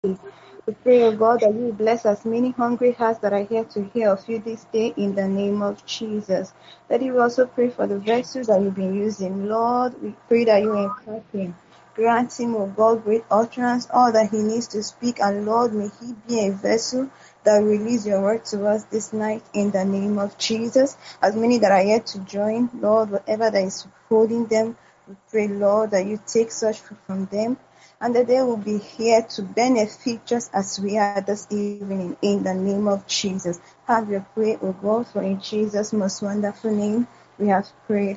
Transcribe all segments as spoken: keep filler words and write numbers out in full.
We pray, O God, that you will bless as many hungry hearts that are here to hear of you this day in the name of Jesus. That you will also pray for the vessels that you've been using. Lord, we pray that you impart him. Grant him, O God, great utterance, all that he needs to speak. And Lord, may he be a vessel that will release your word to us this night in the name of Jesus. As many that are yet to join, Lord, whatever that is holding them, we pray, Lord, that you take such from them, and that they will be here to benefit just as we are this evening in the name of Jesus. Have your prayer, O God, for in Jesus' most wonderful name we have prayed.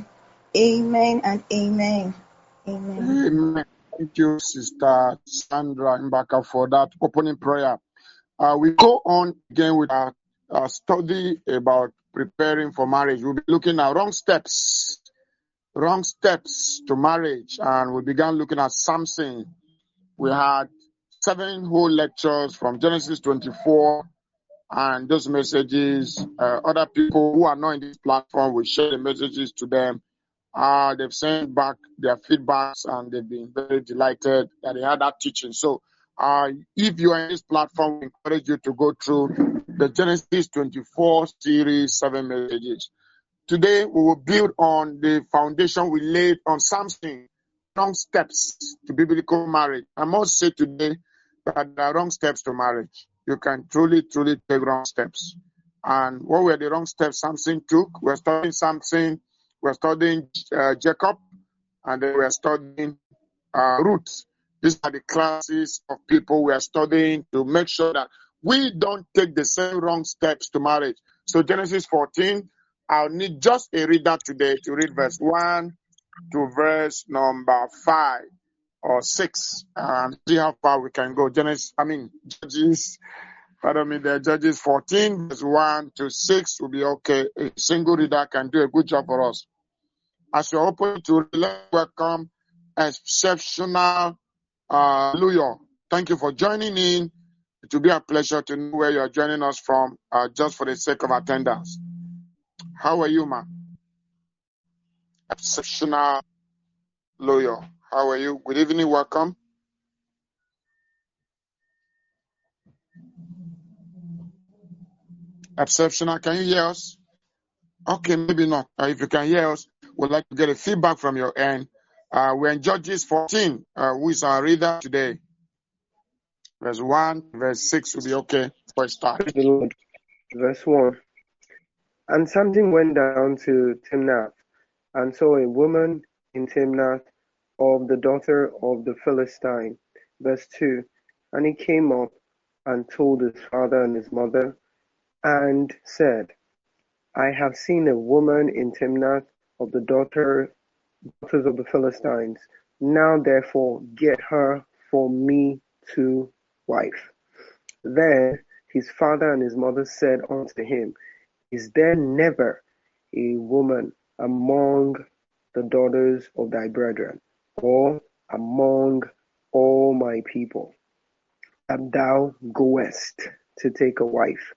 Amen and amen. Amen. Amen. Thank you, Sister Sandra Mbaka, for that opening prayer. Uh, we go on again with our, our study about preparing for marriage. We'll be looking at wrong steps, wrong steps to marriage, and we began looking at Samson. We had seven whole lectures from Genesis twenty-four, and those messages, uh, other people who are not in this platform, we share the messages to them. Uh, they've sent back their feedbacks, and they've been very delighted that they had that teaching. So uh, if you are in this platform, we encourage you to go through the Genesis twenty-four series, seven messages. Today, we will build on the foundation we laid on Samson. Wrong steps to biblical marriage. I must say today that there are wrong steps to marriage. You can truly, truly take wrong steps. And what were the wrong steps Samson took? We're studying Samson, we're studying uh, Jacob, and then we're studying uh, Ruth. These are the classes of people we are studying to make sure that we don't take the same wrong steps to marriage. So Genesis fourteen, I'll need just a reader today to read verse one to verse number five or six, and see how far we can go. Genesis, I mean, Judges, pardon me, the Judges fourteen, verse one to six will be okay. A single reader can do a good job for us. As you're open to welcome exceptional uh, Luyo. Thank you for joining in. It will be a pleasure to know where you are joining us from, uh, just for the sake of attendance. How are you, ma? Exceptional Loyal. How are you? Good evening. Welcome. Exceptional. Can you hear us? Okay, maybe not. Uh, if you can hear us, we'd like to get a feedback from your end. Uh, we're in Judges fourteen, uh, who is our reader today. Verse one, verse six will be okay for a start. Praise the Lord. Verse one. And Samson went down to Timnath and saw a woman in Timnath of the daughter of the Philistine. Verse two. And he came up and told his father and his mother and said, I have seen a woman in Timnath of the daughter, daughters of the Philistines. Now therefore get her for me to wife. Then his father and his mother said unto him, Is there never a woman among the daughters of thy brethren, or among all my people, that thou goest to take a wife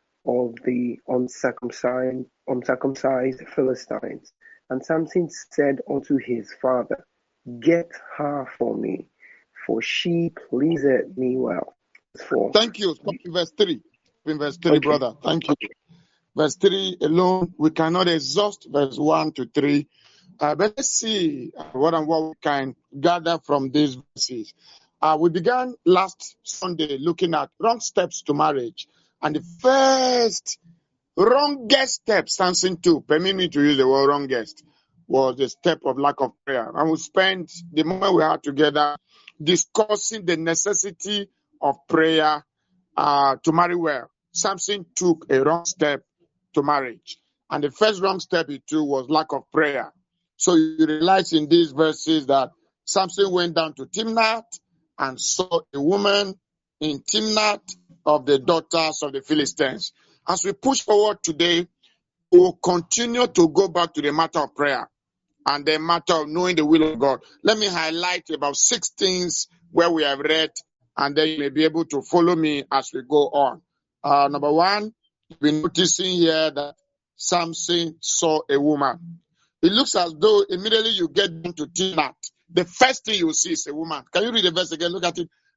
of the uncircumcised, uncircumcised Philistines? And Samson said unto his father, Get her for me, for she pleaseth me well. Four. Thank you. Verse three. In verse three, Okay. brother. Thank you. Verse three alone, we cannot exhaust verse one to three. Uh, but let's see what and what we can gather from these verses. Uh, we began last Sunday looking at wrong steps to marriage. And the first wrongest step Samson took, permit me to use the word wrongest, was the step of lack of prayer. And we spent the moment we had together discussing the necessity of prayer uh, to marry well. Samson took a wrong step to marriage. And the first wrong step he took was lack of prayer. So you realize in these verses that Samson went down to Timnath and saw a woman in Timnath of the daughters of the Philistines. As we push forward today, we will continue to go back to the matter of prayer and the matter of knowing the will of God. Let me highlight about six things where we have read, and then you may be able to follow me as we go on. Uh, number one, we're noticing here that Samson saw a woman. It looks as though immediately you get into Timnath, the first thing you see is a woman. Can you read the verse again? Look at it.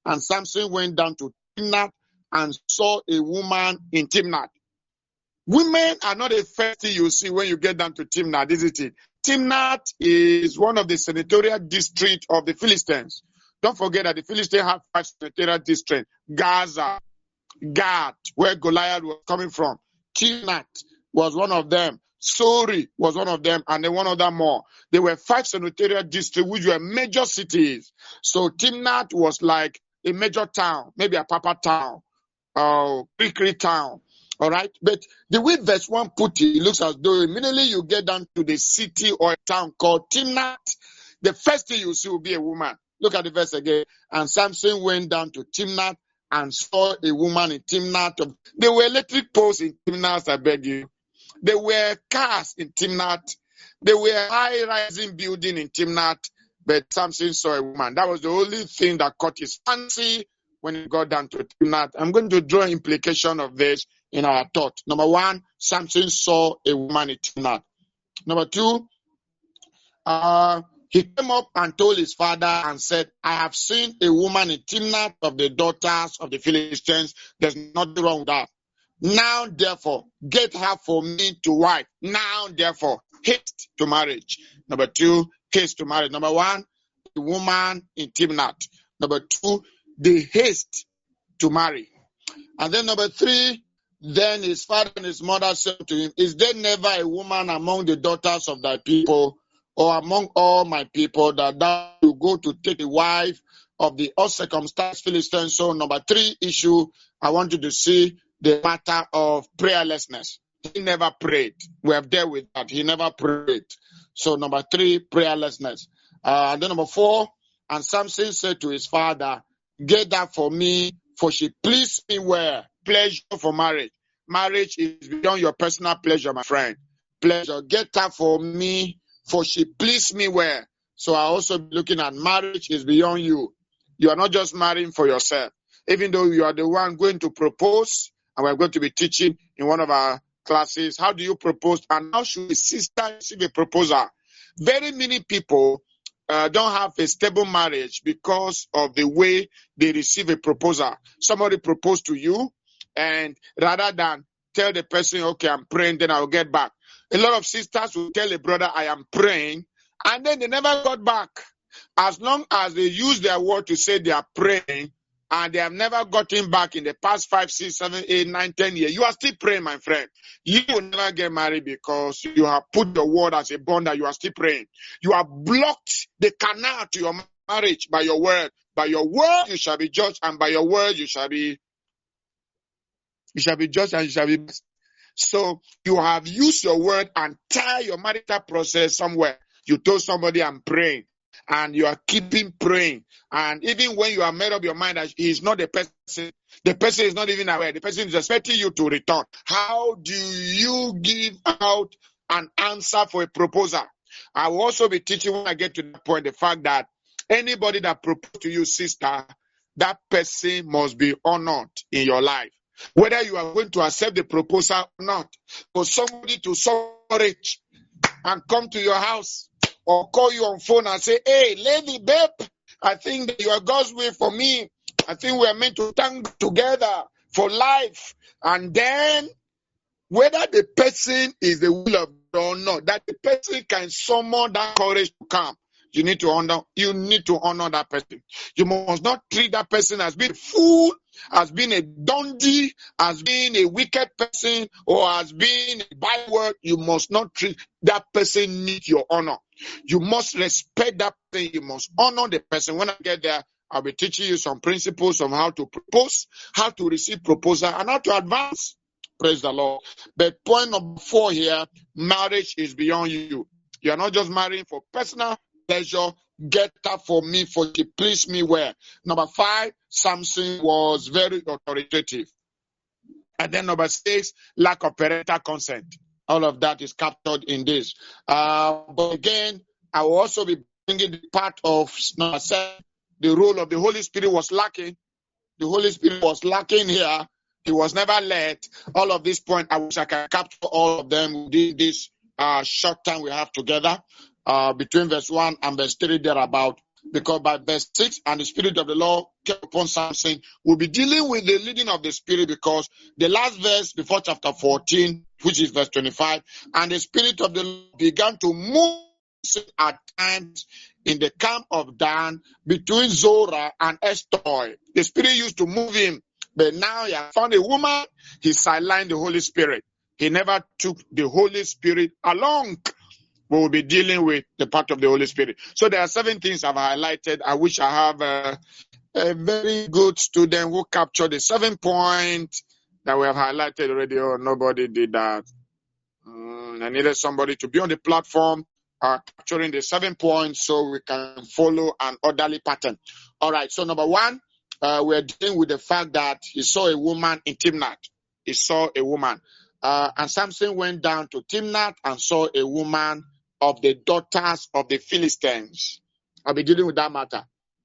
And Samson went down to Timnath and saw a woman in Timnath. Women are not the first thing you see when you get down to Timnath, isn't it? Timnath is one of the senatorial districts of the Philistines. Don't forget that the Philistines have five senatorial districts. Gaza, Gath, where Goliath was coming from. Timnath was one of them. Sori was one of them, and then one other more. There were five senatorial districts, which were major cities. So Timnath was like a major town, maybe a papa town, or uh, Krikri town. All right. But the way verse one put it, it looks as though immediately you get down to the city or a town called Timnath, the first thing you see will be a woman. Look at the verse again. And Samson went down to Timnath and saw a woman in Timnath. There were electric poles in Timnath, I beg you. There were cars in Timnath. There were high-rising building in Timnath. But Samson saw a woman. That was the only thing that caught his fancy when he got down to Timnath. I'm going to draw implication of this in our thought. Number one, Samson saw a woman in Timnath. Number two, uh, he came up and told his father and said, I have seen a woman in Timnath of the daughters of the Philistines. There's nothing wrong with that. Now, therefore, get her for me to wife. Now, therefore, haste to marriage. Number two, haste to marriage. Number one, the woman in Timnath. Number two, the haste to marry. And then number three, then his father and his mother said to him, is there never a woman among the daughters of thy people or among all my people that thou will go to take a wife of the uncircumcised Philistines? So number three issue, I want you to see the matter of prayerlessness. He never prayed. We have dealt with that. He never prayed. So number three, prayerlessness. Uh, and then number four, and Samson said to his father, get that for me, for she pleased me well. Pleasure for marriage. Marriage is beyond your personal pleasure, my friend. Pleasure. Get that for me, for she pleased me well. So I also be looking at marriage is beyond you. You are not just marrying for yourself. Even though you are the one going to propose, and we're going to be teaching in one of our classes, how do you propose and how should a sister receive a proposal? Very many people uh, don't have a stable marriage because of the way they receive a proposal. Somebody proposed to you, and rather than tell the person, okay, I'm praying, then I'll get back. A lot of sisters will tell a brother, I am praying, and then they never got back. As long as they use their word to say they are praying, and they have never gotten back in the past five, six, seven, eight, nine, ten years, you are still praying, my friend. You will never get married because you have put your word as a bond that you are still praying. You have blocked the canal to your marriage by your word. By your word you shall be judged, and by your word you shall be you shall be judged and you shall be blessed. So you have used your word and tie your marital process somewhere. You told somebody I'm praying, and you are keeping praying. And even when you have made up your mind that he is not the person, the person is not even aware. The person is expecting you to return. How do you give out an answer for a proposal? I will also be teaching when I get to that point the fact that anybody that proposes to you, sister, that person must be honored in your life. Whether you are going to accept the proposal or not. For somebody to so rich and come to your house or call you on phone and say, hey, lady, babe, I think that you are God's way for me. I think we are meant to stand together for life. And then, whether the person is the will of God or not, that the person can summon that courage to come. You need to honor, you need to honor that person. You must not treat that person as being a fool, as being a dundee, as being a wicked person, or as being a byword. You must not treat that person need your honor. You must respect that person. You must honor the person. When I get there, I'll be teaching you some principles on how to propose, how to receive proposal, and how to advance. Praise the Lord. But point number four here, marriage is beyond you. You are not just marrying for personal pleasure. Get her for me, for she pleased me well. Number five, Samson was very authoritative. And then number six, lack of parental consent. All of that is captured in this. Uh, but again, I will also be bringing the part of number seven. The role of the Holy Spirit was lacking. The Holy Spirit was lacking here. He was never led. All of this point, I wish I can capture all of them within this uh, short time we have together. Uh, between verse one and verse three thereabout. because by verse six, and the Spirit of the Lord came upon Samson. We'll be dealing with the leading of the Spirit, because the last verse before chapter fourteen, which is verse twenty-five, and the Spirit of the Lord began to move at times in the camp of Dan between Zorah and Eshtaol. The Spirit used to move him, but now he has found a woman. He sidelined the Holy Spirit. He never took the Holy Spirit along. We will be dealing with the part of the Holy Spirit. So there are seven things I've highlighted. I wish I have a, a very good student who captured the seven points that we have highlighted already. Oh, nobody did that. Mm, I needed somebody to be on the platform uh, capturing the seven points so we can follow an orderly pattern. All right. So number one, uh, we're dealing with the fact that he saw a woman in Timnath. He saw a woman. Uh, and Samson went down to Timnath and saw a woman of the daughters of the Philistines. I'll be dealing with that matter.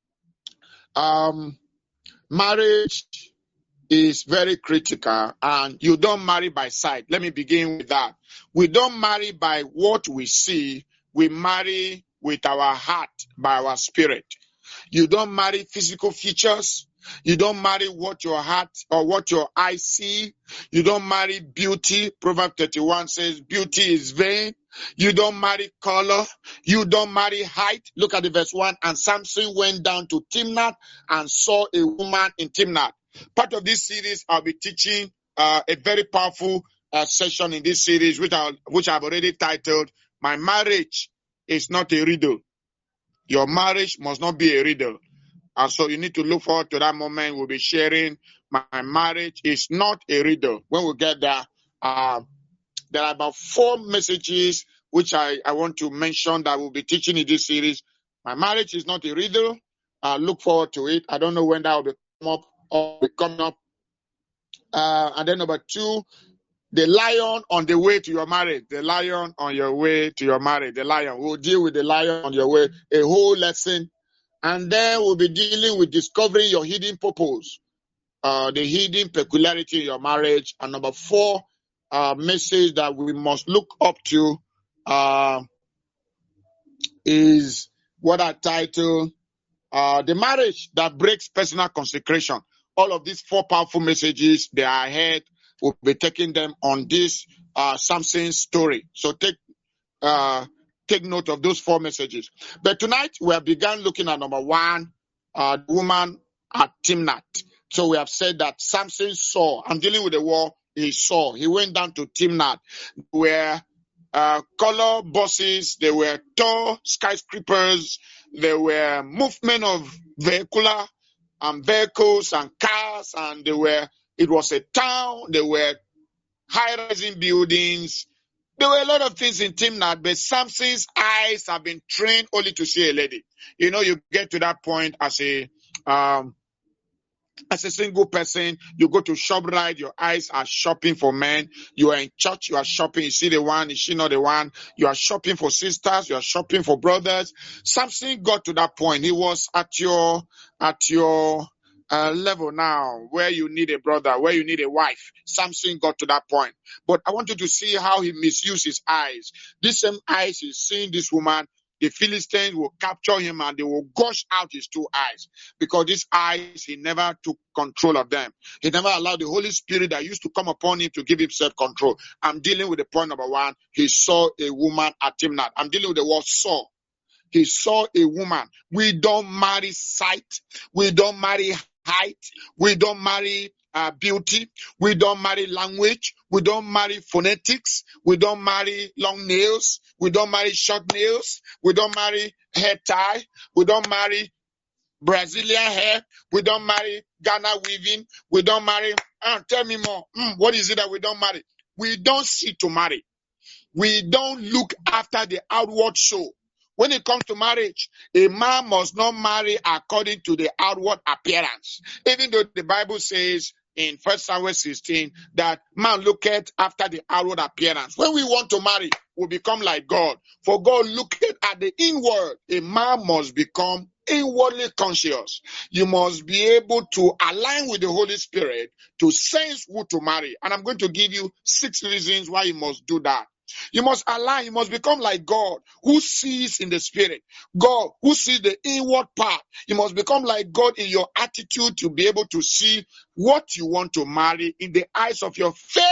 Um, marriage is very critical, and you don't marry by sight. Let me begin with that. We don't marry by what we see. We marry with our heart, by our spirit. You don't marry physical features. You don't marry what your heart or what your eyes see. You don't marry beauty. Proverbs thirty-one says beauty is vain. You don't marry color. You don't marry height. Look at the verse one. And Samson went down to Timnath and saw a woman in Timnath. Part of this series, I'll be teaching uh, a very powerful uh, session in this series, which, I, which I've already titled, My Marriage is Not a Riddle. Your marriage must not be a riddle. And so you need to look forward to that moment. We'll be sharing My Marriage is Not a Riddle. When we get there, uh, there are about four messages which I, I want to mention that we'll be teaching in this series. My marriage is not a riddle. Uh, look forward to it. I don't know when that will be come up or be coming up. Uh, and then number two, the lion on the way to your marriage. The lion on your way to your marriage. The lion. We'll deal with the lion on your way. A whole lesson. And then we'll be dealing with discovering your hidden purpose. Uh, the hidden peculiarity in your marriage. And number four, uh, message that we must look up to uh, is what I title uh, The Marriage That Breaks Personal Consecration. All of these four powerful messages, they are ahead. We'll be taking them on this uh, Samson story. So take uh, take note of those four messages. But tonight we have begun looking at number one, uh, the woman at Timnath. So we have said that Samson saw. I'm dealing with the war. He saw. He went down to Timnath, where uh, color buses, there were tall skyscrapers, there were movement of vehicular and vehicles and cars, and there were. It was a town. There were high-rising buildings. There were a lot of things in Timnath, but Samson's eyes have been trained only to see a lady. You know, you get to that point as a um, as a single person, you go to ShopRite, your eyes are shopping for men. You are in church, you are shopping, you see the one, is she not the one? You are shopping for sisters, you are shopping for brothers. Samson got to that point. He was at your at your Uh, level now, where you need a brother, where you need a wife. Samson got to that point. But I want you to see how he misused his eyes. This same eyes he's seeing this woman, the Philistines will capture him and they will gush out his two eyes. Because these eyes, he never took control of them. He never allowed the Holy Spirit that used to come upon him to give him self-control. I'm dealing with the point number one. He saw a woman at Timnath. I'm dealing with the word saw. He saw a woman. We don't marry sight. We don't marry height. We don't marry uh, beauty. We don't marry language. We don't marry phonetics. We don't marry long nails. We don't marry short nails. We don't marry hair tie. We don't marry Brazilian hair. We don't marry Ghana weaving. We don't marry. Uh, tell me more. Mm, what is it that we don't marry? We don't see to marry. We don't look after the outward show. When it comes to marriage, a man must not marry according to the outward appearance. Even though the Bible says in First Samuel sixteen that man looketh after the outward appearance. When we want to marry, we become like God. For God looketh at the inward. A man must become inwardly conscious. You must be able to align with the Holy Spirit to sense who to marry. And I'm going to give you six reasons why you must do that. You must align. You must become like God, who sees in the spirit. God, who sees the inward part. You must become like God in your attitude to be able to see what you want to marry in the eyes of your faith.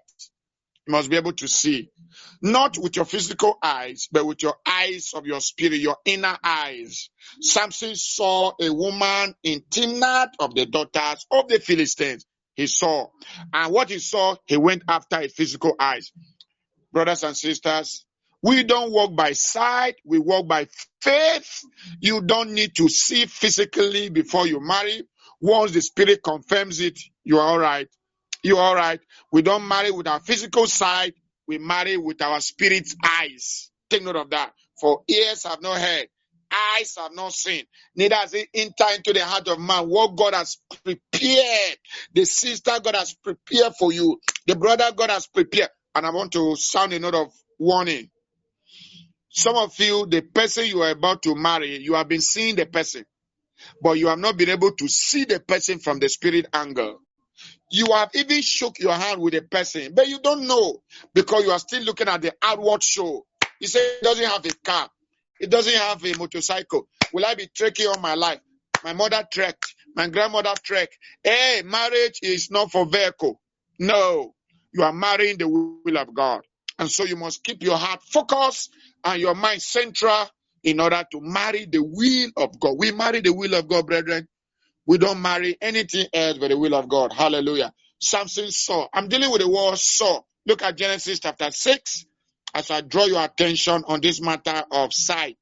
You must be able to see. Not with your physical eyes, but with your eyes of your spirit, your inner eyes. Samson saw a woman in Timnath of the daughters of the Philistines. He saw. And what he saw, he went after his physical eyes. Brothers and sisters, we don't walk by sight, we walk by faith. You don't need to see physically before you marry. Once the spirit confirms it, you are all right. You are all right. We don't marry with our physical sight, we marry with our spirit's eyes. Take note of that. For ears have not heard, eyes have not seen, neither has it entered into the heart of man what God has prepared. The sister God has prepared for you, the brother God has prepared. And I want to sound a note of warning. Some of you, the person you are about to marry, you have been seeing the person, but you have not been able to see the person from the spirit angle. You have even shook your hand with a person, but you don't know because you are still looking at the outward show. You say it doesn't have a car. It doesn't have a motorcycle. Will I be trekking all my life? My mother trekked. My grandmother trekked. Hey, marriage is not for vehicle. No. You are marrying the will of God. And so you must keep your heart focused and your mind central in order to marry the will of God. We marry the will of God, brethren. We don't marry anything else but the will of God. Hallelujah. Samson saw. I'm dealing with the word saw. Look at Genesis chapter six as I draw your attention on this matter of sight.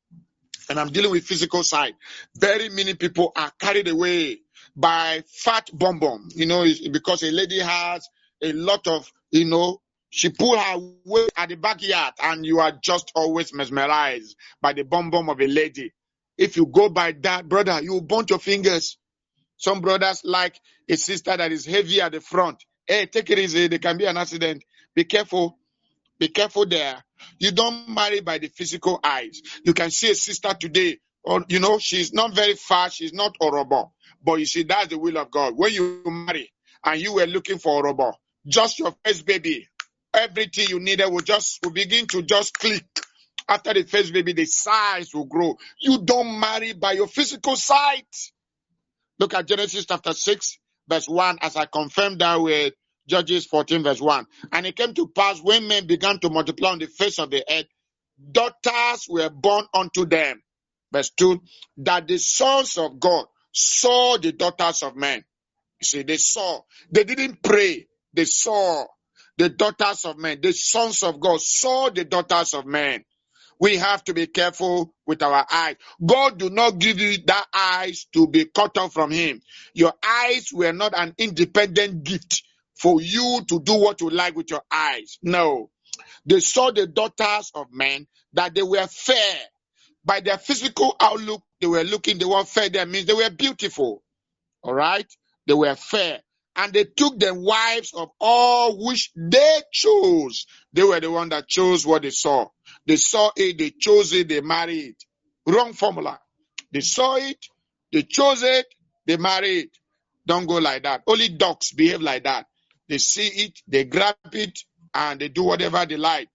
And I'm dealing with physical sight. Very many people are carried away by fat bum bum. You know, because a lady has a lot of, you know, she pull her weight at the backyard and you are just always mesmerized by the bum bum of a lady. If you go by that, brother, you will burn your fingers. Some brothers like a sister that is heavy at the front. Hey, take it easy. There can be an accident. Be careful. Be careful there. You don't marry by the physical eyes. You can see a sister today, or you know, she's not very fast, she's not horrible. But you see, that's the will of God. When you marry and you were looking for horrible, just your first baby, everything you needed will just will begin to just click. After the first baby, the size will grow. You don't marry by your physical sight. Look at Genesis chapter six, verse one, as I confirmed that with Judges fourteen, verse one. And it came to pass when men began to multiply on the face of the earth, daughters were born unto them. Verse two, that the sons of God saw the daughters of men. You see, they saw. They didn't pray. They saw the daughters of men. The sons of God saw the daughters of men. We have to be careful with our eyes. God do not give you that eyes to be cut off from him. Your eyes were not an independent gift for you to do what you like with your eyes. No. They saw the daughters of men, that they were fair. By their physical outlook, they were looking, the word fair there means they were beautiful. All right? They were fair. And they took them wives of all which they chose. They were the one that chose what they saw. They saw it, they chose it, they married it. Wrong formula. They saw it, they chose it, they married it. Don't go like that. Only dogs behave like that. They see it, they grab it, and they do whatever they like.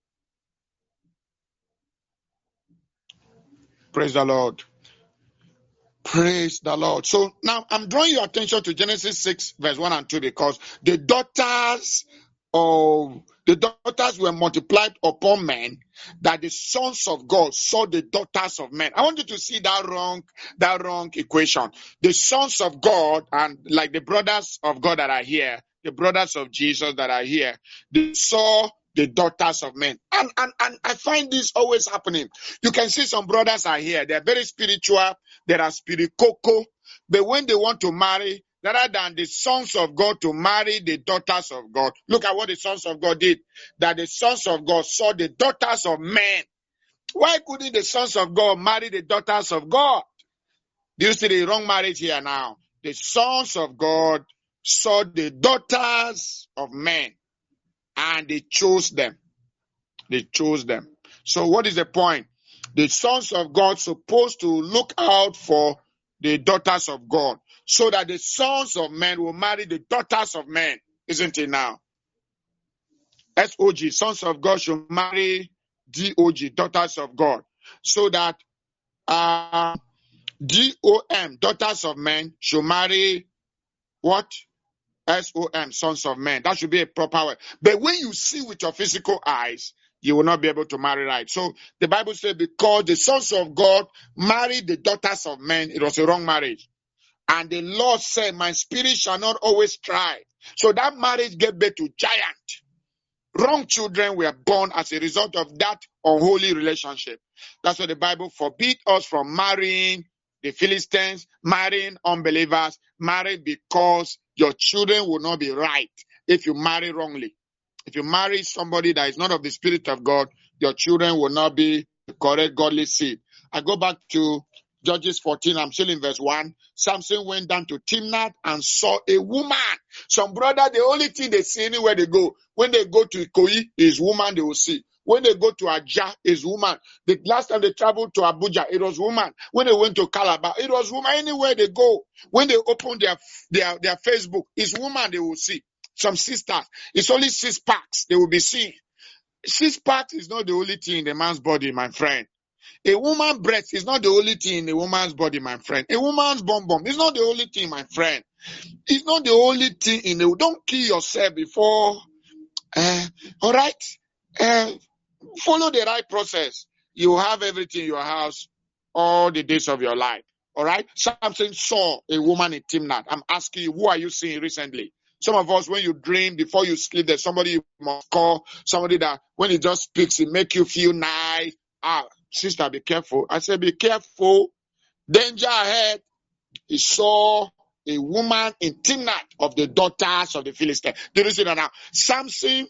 Praise the Lord. Praise the Lord. So now I'm drawing your attention to Genesis six, verse one and two, because the daughters of the daughters were multiplied upon men, that the sons of God saw the daughters of men. I want you to see that wrong, that wrong equation. The sons of God, and like the brothers of God that are here, the brothers of Jesus that are here, they saw the daughters of men. And, and, and I find this always happening. You can see some brothers are here. They're very spiritual. They are spirit coco. But when they want to marry, rather than the sons of God to marry the daughters of God, look at what the sons of God did. That the sons of God saw the daughters of men. Why couldn't the sons of God marry the daughters of God? Do you see the wrong marriage here now? The sons of God saw the daughters of men. And they chose them. They chose them. So what is the point? The sons of God supposed to look out for the daughters of God, so that the sons of men will marry the daughters of men. Isn't it now? S O G, sons of God should marry D O G, daughters of God, so that uh, D O M, daughters of men, should marry what? S O M, sons of men. That should be a proper word. But when you see with your physical eyes, you will not be able to marry right. So the Bible says because the sons of God married the daughters of men, it was a wrong marriage. And the Lord said, my spirit shall not always strive. So that marriage gave birth to giant. Wrong children were born as a result of that unholy relationship. That's why the Bible forbids us from marrying the Philistines, marrying unbelievers, marrying because your children will not be right if you marry wrongly. If you marry somebody that is not of the Spirit of God, your children will not be the correct godly seed. I go back to Judges fourteen, I'm still in verse one. Samson went down to Timnath and saw a woman. Some brother, the only thing they see anywhere they go, when they go to Ikoyi, is woman they will see. When they go to Ajah, is woman. The last time they traveled to Abuja, it was woman. When they went to Calabar, it was woman. Anywhere they go, when they open their, their, their Facebook, it's woman they will see. Some sisters, it's only six packs they will be seeing. Six packs is not the only thing in the man's body, my friend. A woman's breast is not the only thing in a woman's body, my friend. A woman's bum bum is not the only thing, my friend. It's not the only thing in the... Don't kill yourself before... Uh, all right? Uh, follow the right process. You will have everything in your house all the days of your life. All right? Samson saw a woman in Timnath. I'm asking you, who are you seeing recently? Some of us, when you dream, before you sleep, there's somebody you must call. Somebody that, when he just speaks, it make you feel nice. Ah, sister, be careful. I said, be careful. Danger ahead. He saw a woman in Timnath of the daughters of the Philistines. Do you see that now? Samson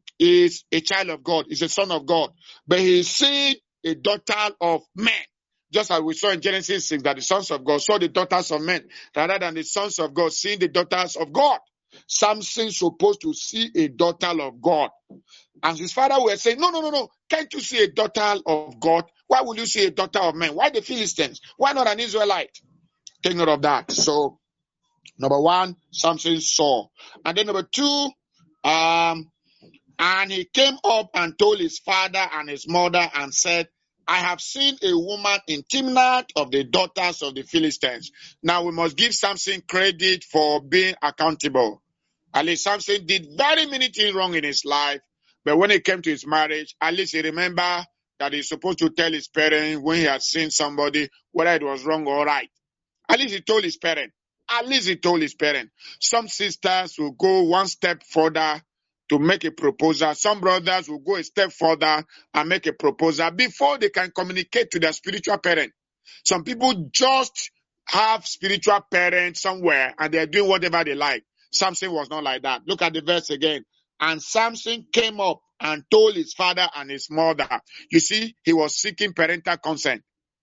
is a child of God. He's a son of God. But he is seeing a daughter of men. Just as we saw in Genesis six, that the sons of God saw the daughters of men, rather than the sons of God seeing the daughters of God. Samson is supposed to see a daughter of God. And his father was saying, no, no, no, no. Can't you see a daughter of God? Why would you see a daughter of men? Why the Philistines? Why not an Israelite? Take note of that. So, number one, Samson saw. And then number two, um, and he came up and told his father and his mother and said, I have seen a woman in Timnath of the daughters of the Philistines. Now we must give Samson credit for being accountable. At least Samson did very many things wrong in his life. But when it came to his marriage, at least he remembered that he's supposed to tell his parents when he had seen somebody, whether it was wrong or right. At least he told his parents. At least he told his parents. Some sisters will go one step further to make a proposal. Some brothers will go a step further and make a proposal before they can communicate to their spiritual parent. Some people just have spiritual parents somewhere and they're doing whatever they like. Samson was not like that. Look at the verse again. And Samson came up and told his father and his mother. You see, he was seeking parental consent.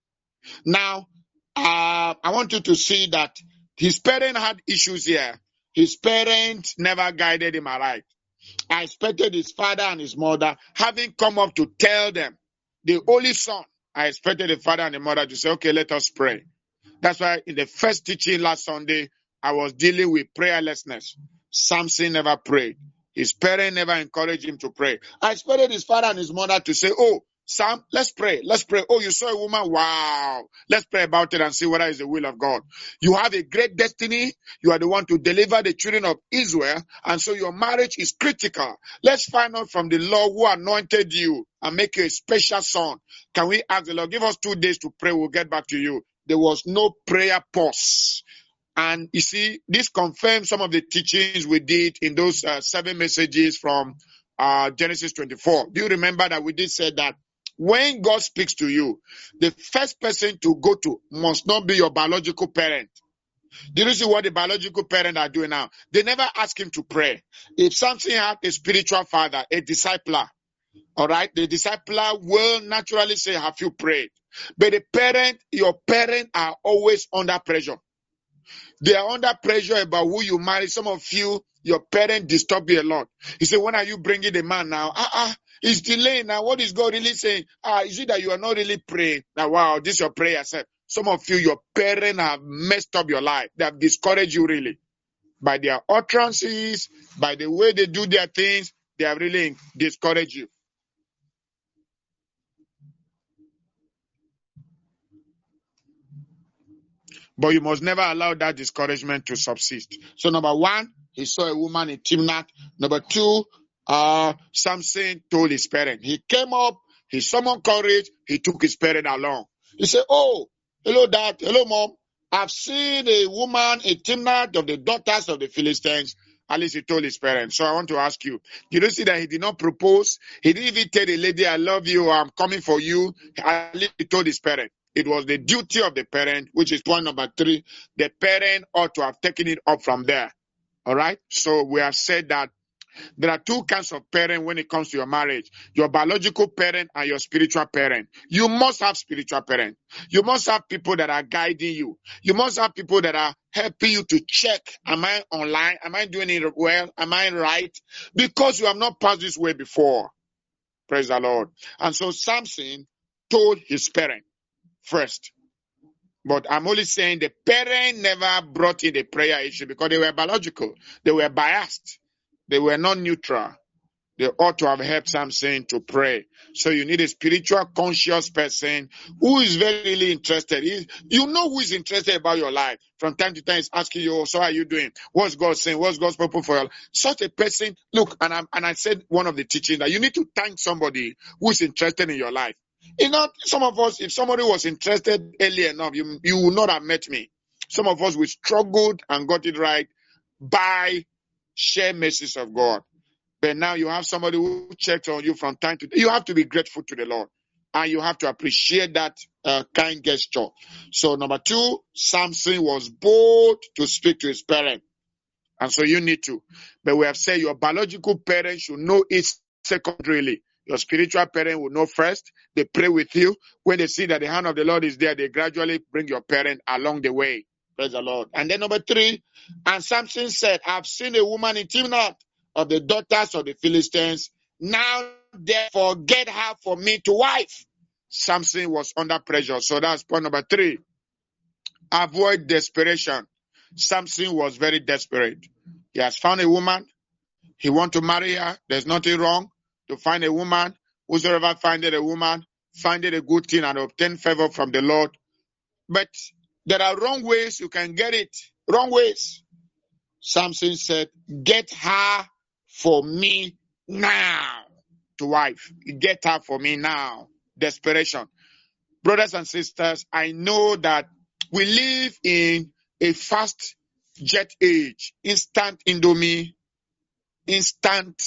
Now, uh, I want you to see that his parents had issues here. His parents never guided him aright. I expected his father and his mother, having come up to tell them, the only son, I expected the father and the mother to say, okay, let us pray. That's why in the first teaching last Sunday, I was dealing with prayerlessness. Samson never prayed. His parents never encouraged him to pray. I expected his father and his mother to say, oh, Sam, let's pray. Let's pray. Oh, you saw a woman? Wow. Let's pray about it and see whether it's the will of God. You have a great destiny. You are the one to deliver the children of Israel. And so your marriage is critical. Let's find out from the Lord who anointed you and make you a special son. Can we ask the Lord, give us two days to pray. We'll get back to you. There was no prayer pause. And you see, this confirms some of the teachings we did in those uh, seven messages from uh, Genesis twenty-four. Do you remember that we did say that when God speaks to you, the first person to go to must not be your biological parent. Do you see what the biological parents are doing now? They never ask him to pray. If Samson had a spiritual father, a discipler, all right, the discipler will naturally say, have you prayed? But the parent, your parents are always under pressure. They are under pressure about who you marry. Some of you, your parents disturb you a lot. He said, when are you bringing the man now? Ah, ah, it's delaying now. What is God really saying? Ah, is it that you are not really praying? Now, wow, this is your prayer. Some of you, your parents have messed up your life. They have discouraged you really. By their utterances, by the way they do their things, they have really discouraged you. But you must never allow that discouragement to subsist. So number one, he saw a woman in Timnath. Number two, uh, Samson told his parent. He came up, he summoned courage, he took his parent along. He said, oh, hello dad, hello mom. I've seen a woman in Timnath of the daughters of the Philistines. At least he told his parents. So I want to ask you, you don't see that he did not propose? He didn't even tell the lady, I love you, I'm coming for you. At least he told his parent. It was the duty of the parent, which is point number three. The parent ought to have taken it up from there. All right? So we have said that there are two kinds of parent when it comes to your marriage. Your biological parent and your spiritual parent. You must have spiritual parent. You must have people that are guiding you. You must have people that are helping you to check, am I online? Am I doing it well? Am I right? Because you have not passed this way before. Praise the Lord. And so Samson told his parent first. But I'm only saying the parent never brought in the prayer issue because they were biological. They were biased. They were not neutral. They ought to have helped Samson to pray. So you need a spiritual conscious person who is very really interested. He, you know who is interested about your life. From time to time, he's asking you, so how are you doing? What's God saying? What's God's purpose for you? Such a person, look, and, I'm, and I said one of the teachings that you need to thank somebody who is interested in your life. You know, some of us, if somebody was interested early enough, you, you would not have met me. Some of us, we struggled and got it right by sheer mercies of God. But now you have somebody who checks on you from time to time. You have to be grateful to the Lord. And you have to appreciate that uh, kind gesture. So number two, Samson was bold to speak to his parent. And so you need to. But we have said your biological parent should know it secondarily. Your spiritual parent will know first. They pray with you. When they see that the hand of the Lord is there, they gradually bring your parent along the way. Praise the Lord. And then number three, and Samson said, I've seen a woman in Timnath of the daughters of the Philistines. Now, therefore, get her for me to wife. Samson was under pressure. So that's point number three. Avoid desperation. Samson was very desperate. He has found a woman. He wants to marry her. There's nothing wrong to find a woman. Whosoever findeth a woman, findeth a good thing and obtain favor from the Lord. But there are wrong ways you can get it. Wrong ways. Samson said, get her for me now to wife. Get her for me now. Desperation. Brothers and sisters, I know that we live in a fast jet age. Instant Indomie, instant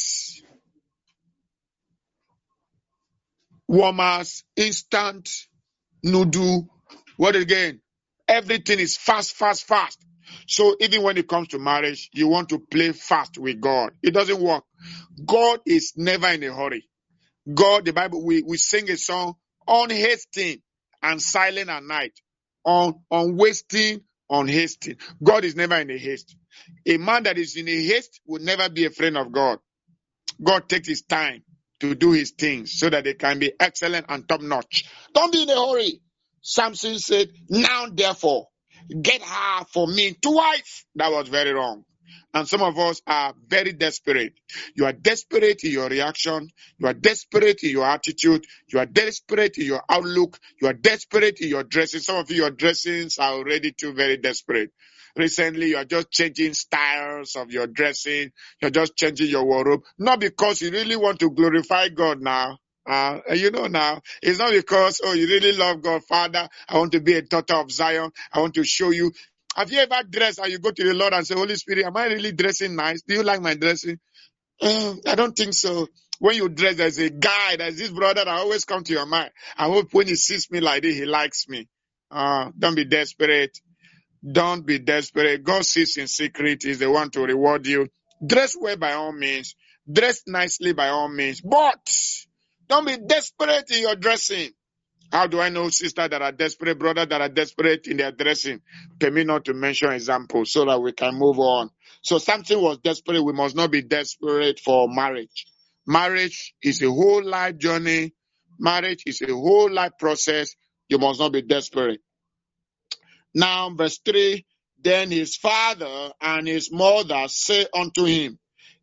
warmers, instant noodle. What again? Everything is fast, fast, fast. So even when it comes to marriage, you want to play fast with God. It doesn't work. God is never in a hurry. God, the Bible, we, we sing a song, unhasting and silent at night. On, on wasting, on hasting. God is never in a haste. A man that is in a haste will never be a friend of God. God takes his time to do his things so that they can be excellent and top notch. Don't be in a hurry. Samson said, now therefore, get her for me to wife. That was very wrong. And some of us are very desperate. You are desperate in your reaction. You are desperate in your attitude. You are desperate in your outlook. You are desperate in your dressing. Some of you, your dressings are already too very desperate. Recently, you are just changing styles of your dressing. You're just changing your wardrobe. Not because you really want to glorify God now. Uh, you know now, it's not because, oh, you really love God, Father. I want to be a daughter of Zion. I want to show you. Have you ever dressed and you go to the Lord and say, Holy Spirit, am I really dressing nice? Do you like my dressing? Uh, I don't think so. When you dress, there's a guy, there's this brother that always comes to your mind. I hope when he sees me like this, he likes me. Uh, don't be desperate. Don't be desperate. God sees in secret. He's the one to reward you. Dress well by all means. Dress nicely by all means. But don't be desperate in your dressing. How do I know sisters that are desperate, brothers that are desperate in their dressing? Permit not to mention examples so that we can move on. So Samson was desperate. We must not be desperate for marriage. Marriage is a whole life journey. Marriage is a whole life process. You must not be desperate. Now, verse three, then his father and his mother say unto him,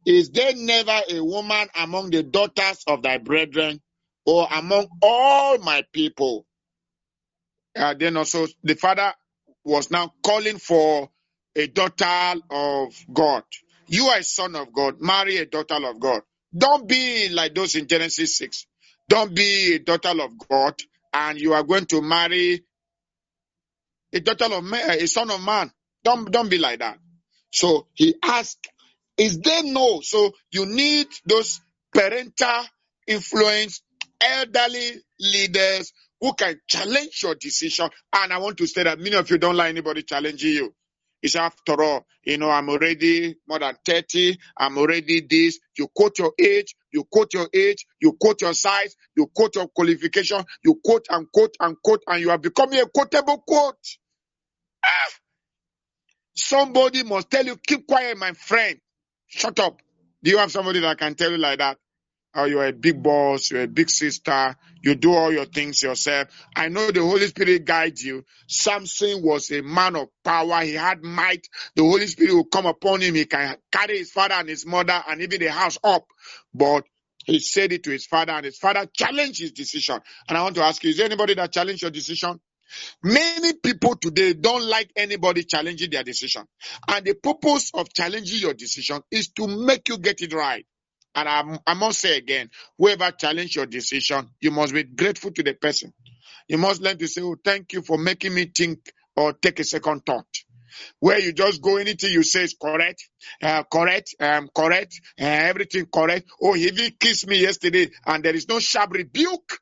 Is there never a woman among the daughters of thy brethren, or among all my people? Uh, then also the father was now calling for a daughter of God. You are a son of God. Marry a daughter of God. Don't be like those in Genesis six. Don't be a daughter of God and you are going to marry a daughter of man, a son of man. Don't, don't be like that. So he asked, is there no? So you need those parental influence, elderly leaders who can challenge your decision. And I want to say that many of you don't like anybody challenging you. It's after all, you know, I'm already more than thirty. I'm already this. You quote your age, you quote your age, you quote your size, you quote your qualification, you quote and quote and quote, and you are becoming a quotable quote. Ah! Somebody must tell you, keep quiet, my friend. Shut up. Do you have somebody that can tell you like that? Oh, you're a big boss, you're a big sister, you do all your things yourself. I know the Holy Spirit guides you. Samson was a man of power. He had might. The Holy Spirit will come upon him. He can carry his father and his mother and even the house up. But he said it to his father, and his father challenged his decision. And I want to ask you, is there anybody that challenged your decision? Many people today don't like anybody challenging their decision. And the purpose of challenging your decision is to make you get it right. And I, I must say again, whoever challenge your decision, you must be grateful to the person. You must learn to say, oh, thank you for making me think or take a second thought. Where you just go, anything you say is correct, uh, correct, um, correct, uh, everything correct. Oh, he even kissed me yesterday and there is no sharp rebuke.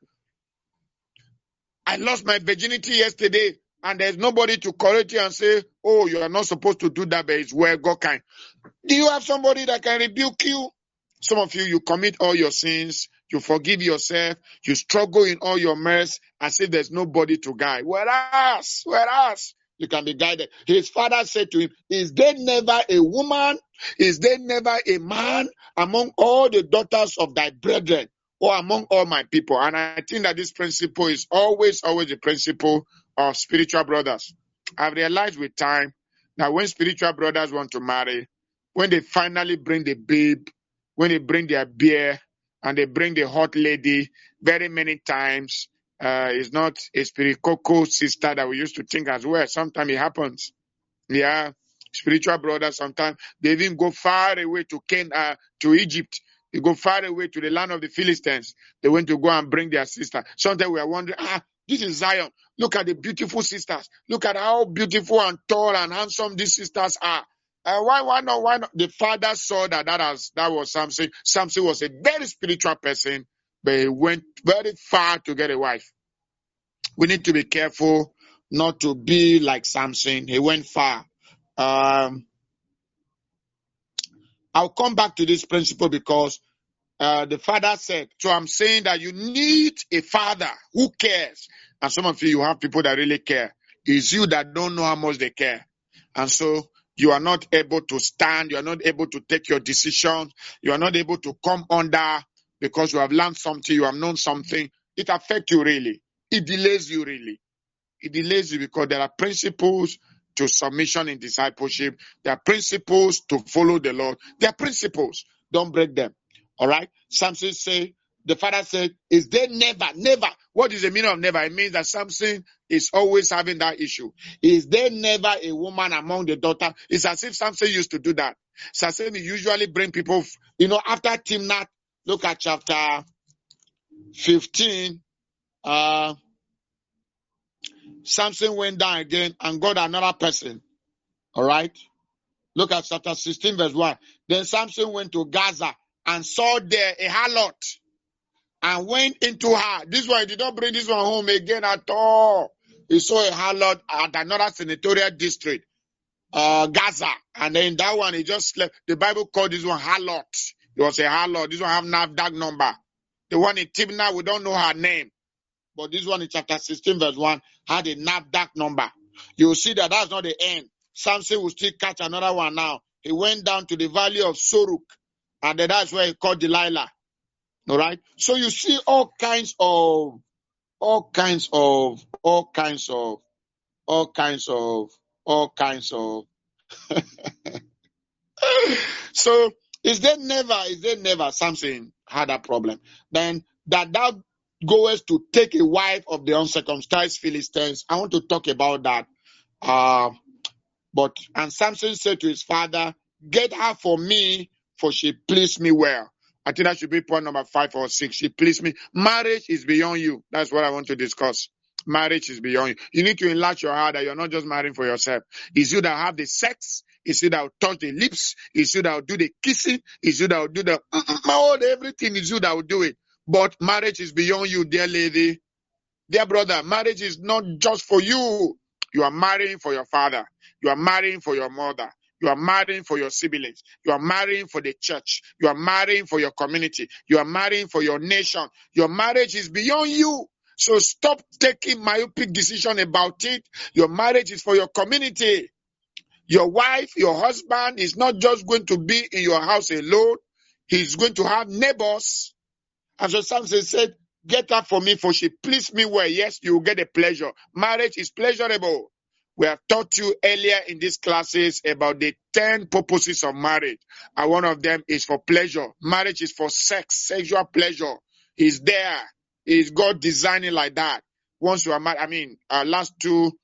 I lost my virginity yesterday and there's nobody to correct you and say, oh, you are not supposed to do that, but it's where God can. Do you have somebody that can rebuke you? Some of you, you commit all your sins, you forgive yourself, you struggle in all your mess as if there's nobody to guide. Whereas, whereas, you can be guided. His father said to him, is there never a woman, is there never a man among all the daughters of thy brethren or among all my people? And I think that this principle is always, always the principle of spiritual brothers. I've realized with time that when spiritual brothers want to marry, when they finally bring the babe, when they bring their beer and they bring the hot lady, very many times, uh, it's not a spiritual sister that we used to think as well. Sometimes it happens. Yeah. Spiritual brothers, sometimes they even go far away to Ken, uh, to Egypt. They go far away to the land of the Philistines. They went to go and bring their sister. Sometimes we are wondering, ah, this is Zion. Look at the beautiful sisters. Look at how beautiful and tall and handsome these sisters are. Uh, why, why not? Why not? The father saw that that, has, that was Samson. Samson was a very spiritual person, but he went very far to get a wife. We need to be careful not to be like Samson. He went far. Um, I'll come back to this principle because uh, the father said, so I'm saying that you need a father who cares. And some of you, you have people that really care. It's you that don't know how much they care. And so you are not able to stand. You are not able to take your decision. You are not able to come under because you have learned something. You have known something. It affects you really. It delays you really. It delays you because there are principles to submission in discipleship. There are principles to follow the Lord. There are principles. Don't break them. All right? Samson said, the father said, is there never, never. What is the meaning of never? It means that Samson is always having that issue. Is there never a woman among the daughters? It's as if Samson used to do that. Samson usually bring people, you know, after Timnath, look at chapter fifteen, uh, Samson went down again and got another person. All right? Look at chapter sixteen, verse one. Then Samson went to Gaza and saw there a harlot and went into her. This one, he did not bring this one home again at all. He saw a harlot at another senatorial district, uh, Gaza. And then that one, he just slept. The Bible called this one harlot. It was a harlot. This one have NAFDAC number. The one in Timnah, we don't know her name. But this one in chapter sixteen, verse one, had a NAFDAC number. You'll see that that's not the end. Samson will still catch another one now. He went down to the valley of Soruk, and then that's where he called Delilah. All right? So you see all kinds of, all kinds of, all kinds of, all kinds of, all kinds of. So Is there never, is there never Samson had a problem? Then that thou goest to take a wife of the uncircumcised Philistines. I want to talk about that. Uh, but and Samson said to his father, get her for me, for she pleased me well. I think that should be point number five or six. She pleased me. Marriage is beyond you. That's what I want to discuss. Marriage is beyond you. You need to enlarge your heart that you're not just marrying for yourself. It's you that have the sex. It's you that will touch the lips. It's you that will do the kissing. It's you that will do the all everything. Is you that will do it. But marriage is beyond you, dear lady. Dear brother, marriage is not just for you. You are marrying for your father. You are marrying for your mother. You are marrying for your siblings. You are marrying for the church. You are marrying for your community. You are marrying for your nation. Your marriage is beyond you. So stop taking myopic decision about it. Your marriage is for your community. Your wife, your husband is not just going to be in your house alone. He's going to have neighbors. And so Samson said, get her for me, for she pleased me well. Yes, you will get a pleasure. Marriage is pleasurable. We have taught you earlier in these classes about the ten purposes of marriage. And one of them is for pleasure. Marriage is for sex, sexual pleasure. Is there. Is God designing like that? Once you are married, I mean, uh, last two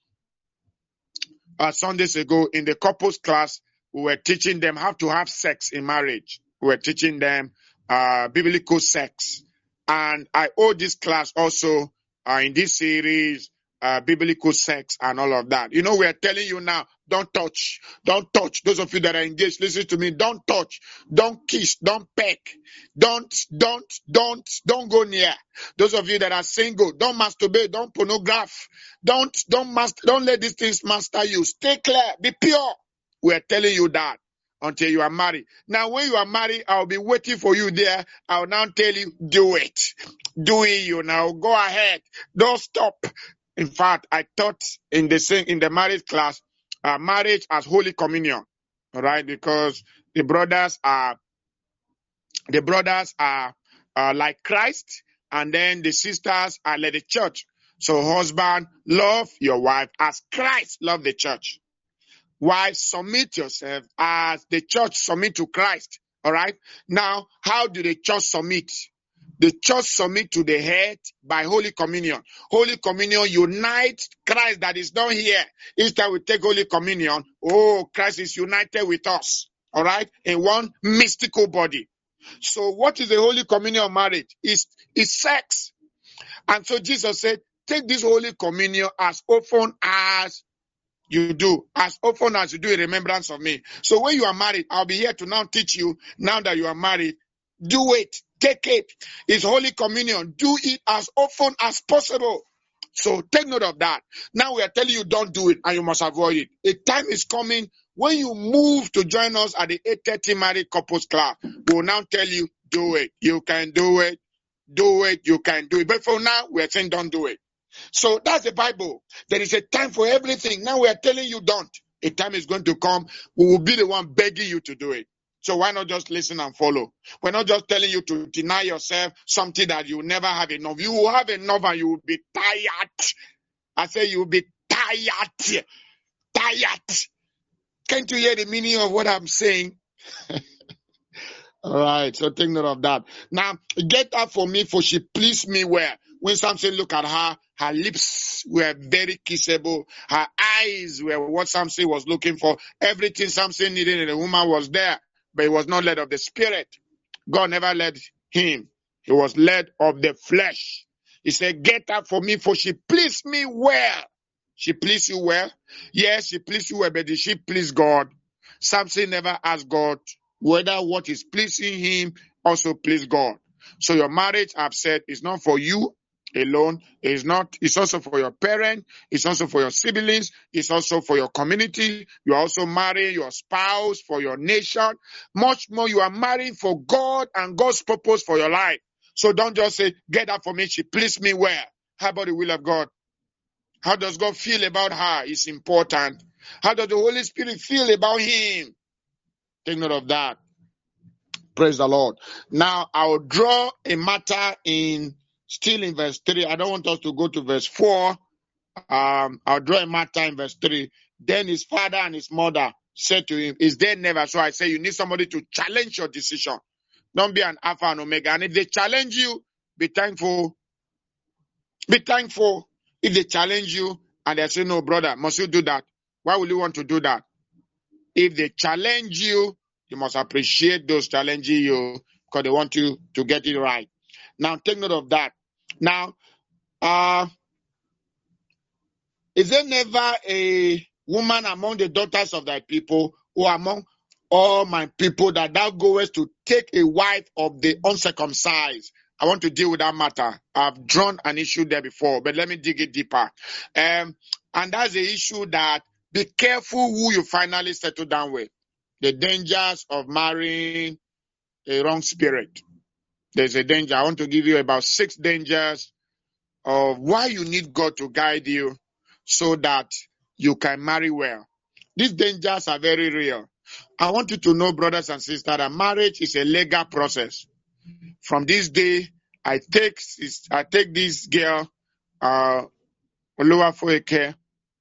uh, Sundays ago in the couples class, we were teaching them how to have sex in marriage. We were teaching them uh, biblical sex. And I owe this class also uh, in this series, uh, biblical sex and all of that. You know, we are telling you now, don't touch, don't touch. Those of you that are engaged, listen to me. Don't touch, don't kiss, don't peck, don't, don't, don't, don't go near. Those of you that are single, don't masturbate, don't pornograph, don't, don't master, don't let these things master you. Stay clear, be pure. We are telling you that until you are married. Now, when you are married, I'll be waiting for you there. I'll now tell you, do it. Do it, you now. Go ahead. Don't stop. In fact, I taught in the in the marriage class, uh, marriage as Holy Communion, all right? Because the brothers are the brothers are uh, like Christ, and then the sisters are like the church. So, husband, love your wife as Christ loved the church. Wife, submit yourself as the church submit to Christ. All right. Now, how do the church submit? The church submit to the head by Holy Communion. Holy Communion unites Christ that is not here. Each time we take Holy Communion, oh, Christ is united with us. All right. In one mystical body. So what is the Holy Communion of marriage? It's, it's sex. And so Jesus said, take this Holy Communion as often as you do, as often as you do in remembrance of me. So when you are married, I'll be here to now teach you, now that you are married, do it, take it. It's Holy Communion. Do it as often as possible. So take note of that. Now we are telling you don't do it and you must avoid it. A time is coming when you move to join us at the eight thirty Married Couples Class. We'll now tell you, do it. You can do it. Do it. You can do it. But for now, we are saying don't do it. So that's the Bible. There is a time for everything. Now we are telling you don't. A time is going to come. We will be the one begging you to do it. So why not just listen and follow? We're not just telling you to deny yourself something that you will never have enough. You will have enough and you will be tired. I say you will be tired. Tired. Can't you hear the meaning of what I'm saying? All right. So take note of that. Now, get her for me, for she pleased me well. When Samson looked at her, her lips were very kissable. Her eyes were what Samson was looking for. Everything Samson needed in a woman was there, but he was not led of the spirit. God never led him. He was led of the flesh. He said, get her for me, for she pleased me well. She pleased you well? Yes, she pleased you well, but did she please God? Samson never asked God whether what is pleasing him also please God. So your marriage, I've said, is not for you alone. It's not, it's also for your parent. It's also for your siblings. It's also for your community. You are also marrying your spouse for your nation. Much more, you are marrying for God and God's purpose for your life. So don't just say, get that for me. She pleased me well. How about the will of God? How does God feel about her? It's important. How does the Holy Spirit feel about him? Take note of that. Praise the Lord. Now, I'll draw a matter in, still in verse three. I don't want us to go to verse four. Um, I'll draw a matter in verse three. Then his father and his mother said to him, is there never? So I say you need somebody to challenge your decision. Don't be an Alpha and Omega. And if they challenge you, be thankful. Be thankful. If they challenge you and they say, no, brother, must you do that? Why would you want to do that? If they challenge you, you must appreciate those challenging you because they want you to get it right. Now, take note of that. Now, uh, is there never a woman among the daughters of thy people or among all my people that thou goest to take a wife of the uncircumcised? I want to deal with that matter. I've drawn an issue there before, but let me dig it deeper. Um, and that's the issue that be careful who you finally settle down with. The dangers of marrying a wrong spirit. There's a danger. I want to give you about six dangers of why you need God to guide you so that you can marry well. These dangers are very real. I want you to know, brothers and sisters, that marriage is a legal process. From this day, I take I take this girl, uh, Oluwafoeke,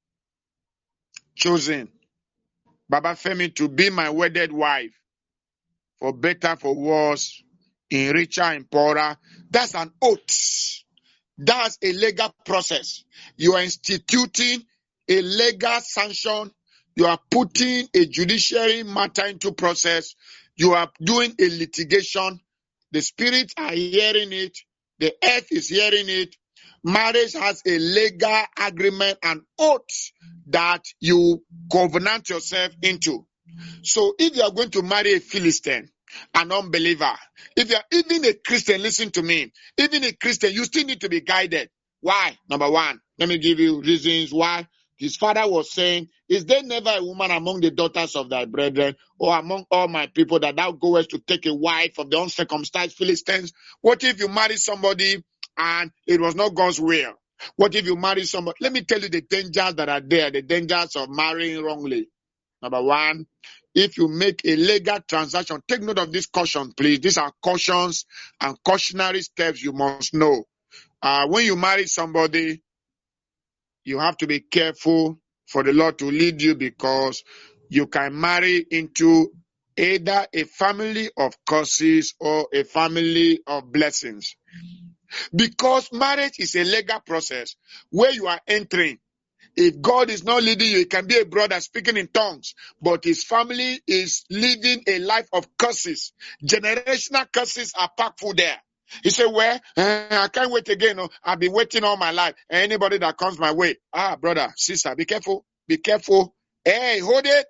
chosen Baba Femi to be my wedded wife, for better, for worse, in richer, in poorer. That's an oath. That's a legal process. You are instituting a legal sanction. You are putting a judiciary matter into process. You are doing a litigation. The spirits are hearing it. The earth is hearing it. Marriage has a legal agreement and oath that you covenant yourself into. So if you are going to marry a Philistine, an unbeliever, if you are even a Christian, listen to me, even a Christian, you still need to be guided. Why? Number one, let me give you reasons why. His father was saying, is there never a woman among the daughters of thy brethren or among all my people that thou goest to take a wife of the uncircumcised Philistines? What if you marry somebody and it was not God's will? What if you marry somebody? Let me tell you the dangers that are there, the dangers of marrying wrongly. Number one, if you make a legal transaction, take note of this caution, please. These are cautions and cautionary steps you must know. Uh, when you marry somebody, you have to be careful for the Lord to lead you, because you can marry into either a family of curses or a family of blessings. Because marriage is a legal process where you are entering. If God is not leading you, it can be a brother speaking in tongues, but his family is living a life of curses. Generational curses are packed full there. He said, well, uh, I can't wait again. Oh, I've been waiting all my life. Anybody that comes my way, ah, brother, sister, be careful, be careful. Hey, hold it.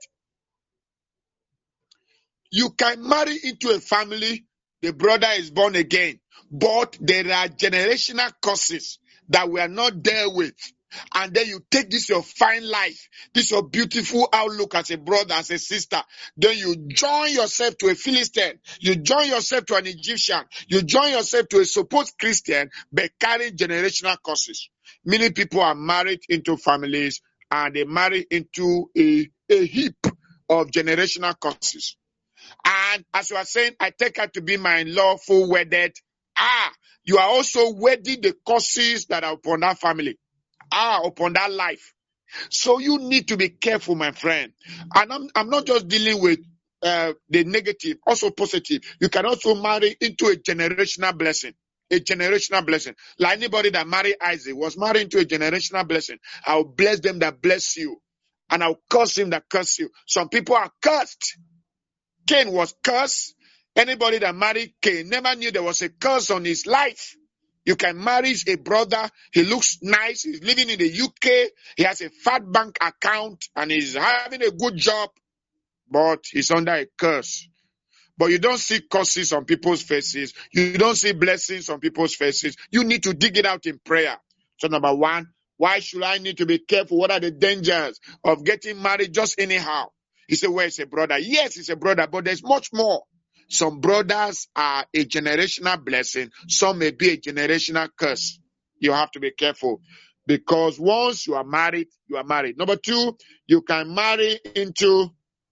You can marry into a family, the brother is born again, but there are generational curses that we are not dealt with. And then you take this your fine life, this your beautiful outlook as a brother, as a sister. Then you join yourself to a Philistine. You join yourself to an Egyptian. You join yourself to a supposed Christian, but carrying generational curses. Many people are married into families and they marry into a, a heap of generational curses. And as you are saying, I take her to be my lawful wedded. Ah, you are also wedding the curses that are upon that family. Ah, upon that life. So you need to be careful, my friend. And I'm, I'm not just dealing with uh, the negative, also positive. You can also marry into a generational blessing. A generational blessing. Like anybody that married Isaac was married into a generational blessing. I'll bless them that bless you. And I'll curse him that curse you. Some people are cursed. Cain was cursed. Anybody that married Cain never knew there was a curse on his life. You can marry a brother, he looks nice, he's living in the U K, he has a fat bank account, and he's having a good job, but he's under a curse. But you don't see curses on people's faces. You don't see blessings on people's faces. You need to dig it out in prayer. So number one, why should I need to be careful? What are the dangers of getting married just anyhow? He said, well, it's a brother. Yes, it's a brother, but there's much more. Some brothers are a generational blessing. Some may be a generational curse. You have to be careful. Because once you are married, you are married. Number two, you can marry into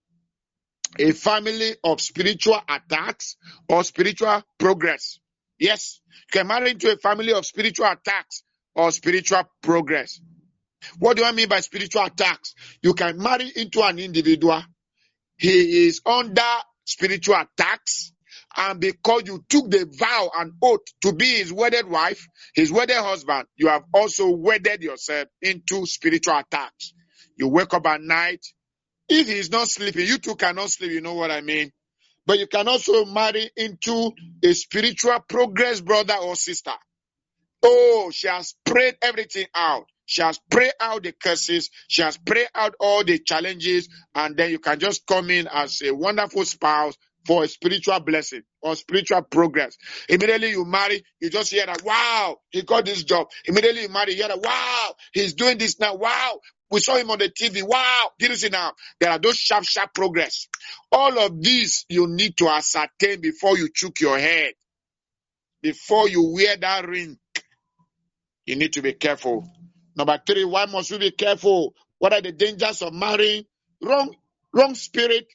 a family of spiritual attacks or spiritual progress. Yes, you can marry into a family of spiritual attacks or spiritual progress. What do I mean by spiritual attacks? You can marry into an individual. he is under spiritual attacks. And because you took the vow and oath to be his wedded wife, his wedded husband, you have also wedded yourself into spiritual attacks. You wake up at night. If he's not sleeping, you too cannot sleep, you know what I mean? But you can also marry into a spiritual progress brother or sister. Oh, she has prayed everything out. She has prayed out the curses. She has prayed out all the challenges. And then you can just come in as a wonderful spouse for a spiritual blessing or spiritual progress. Immediately you marry, you just hear that, wow, he got this job. Immediately you marry, you hear that, wow, he's doing this now. Wow, we saw him on the T V. Wow, did you see now? There are those sharp, sharp progress. All of these you need to ascertain before you chook your head. Before you wear that ring, you need to be careful. Number three, why must we be careful? What are the dangers of marrying? Wrong, wrong spirit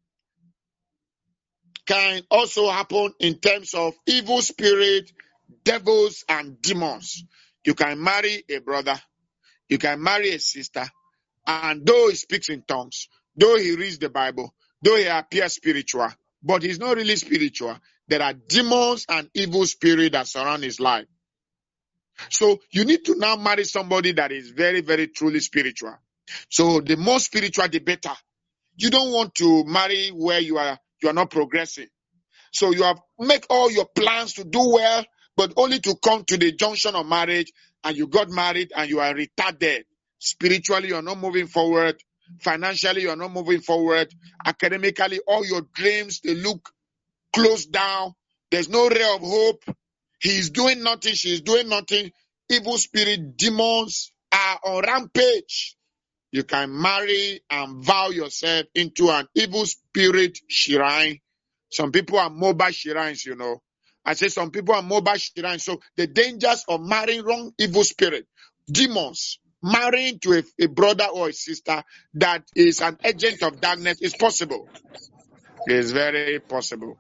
can also happen in terms of evil spirit, devils, and demons. You can marry a brother, you can marry a sister, and though he speaks in tongues, though he reads the Bible, though he appears spiritual, but he's not really spiritual. There are demons and evil spirits that surround his life. So you need to now marry somebody that is very, very truly spiritual. So the more spiritual, the better. You don't want to marry where you are you are not progressing. So you have make all your plans to do well, but only to come to the junction of marriage, and you got married and you are retarded. Spiritually, you are not moving forward. Financially, you are not moving forward. Academically, all your dreams, they look closed down. There's no ray of hope. He's doing nothing. She's doing nothing. Evil spirit, demons are on rampage. You can marry and vow yourself into an evil spirit shrine. Some people are mobile shrines, you know. I say some people are mobile shrines. So the dangers of marrying wrong evil spirit, demons, marrying to a, a brother or a sister that is an agent of darkness is possible. It is very possible.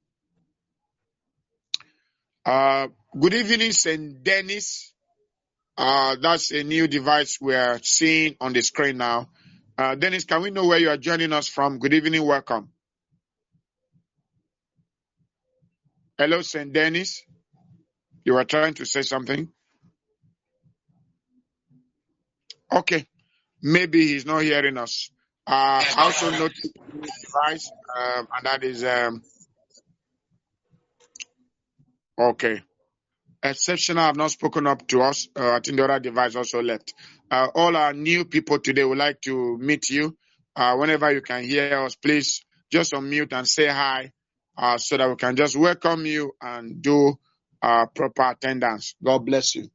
Uh, good evening, Saint Dennis. Uh, that's a new device we're seeing on the screen now. Uh, Dennis, can we know where you are joining us from? Good evening, welcome. Hello, Saint Dennis. You were trying to say something? Okay, maybe he's not hearing us. Uh, I also noticed the device, um, and that is um, okay. Exceptional have not spoken up to us. Uh, I think the other device also left. Uh, all our new people today would like to meet you. Uh, whenever you can hear us, please just unmute and say hi, uh, so that we can just welcome you and do uh, proper attendance. God bless you.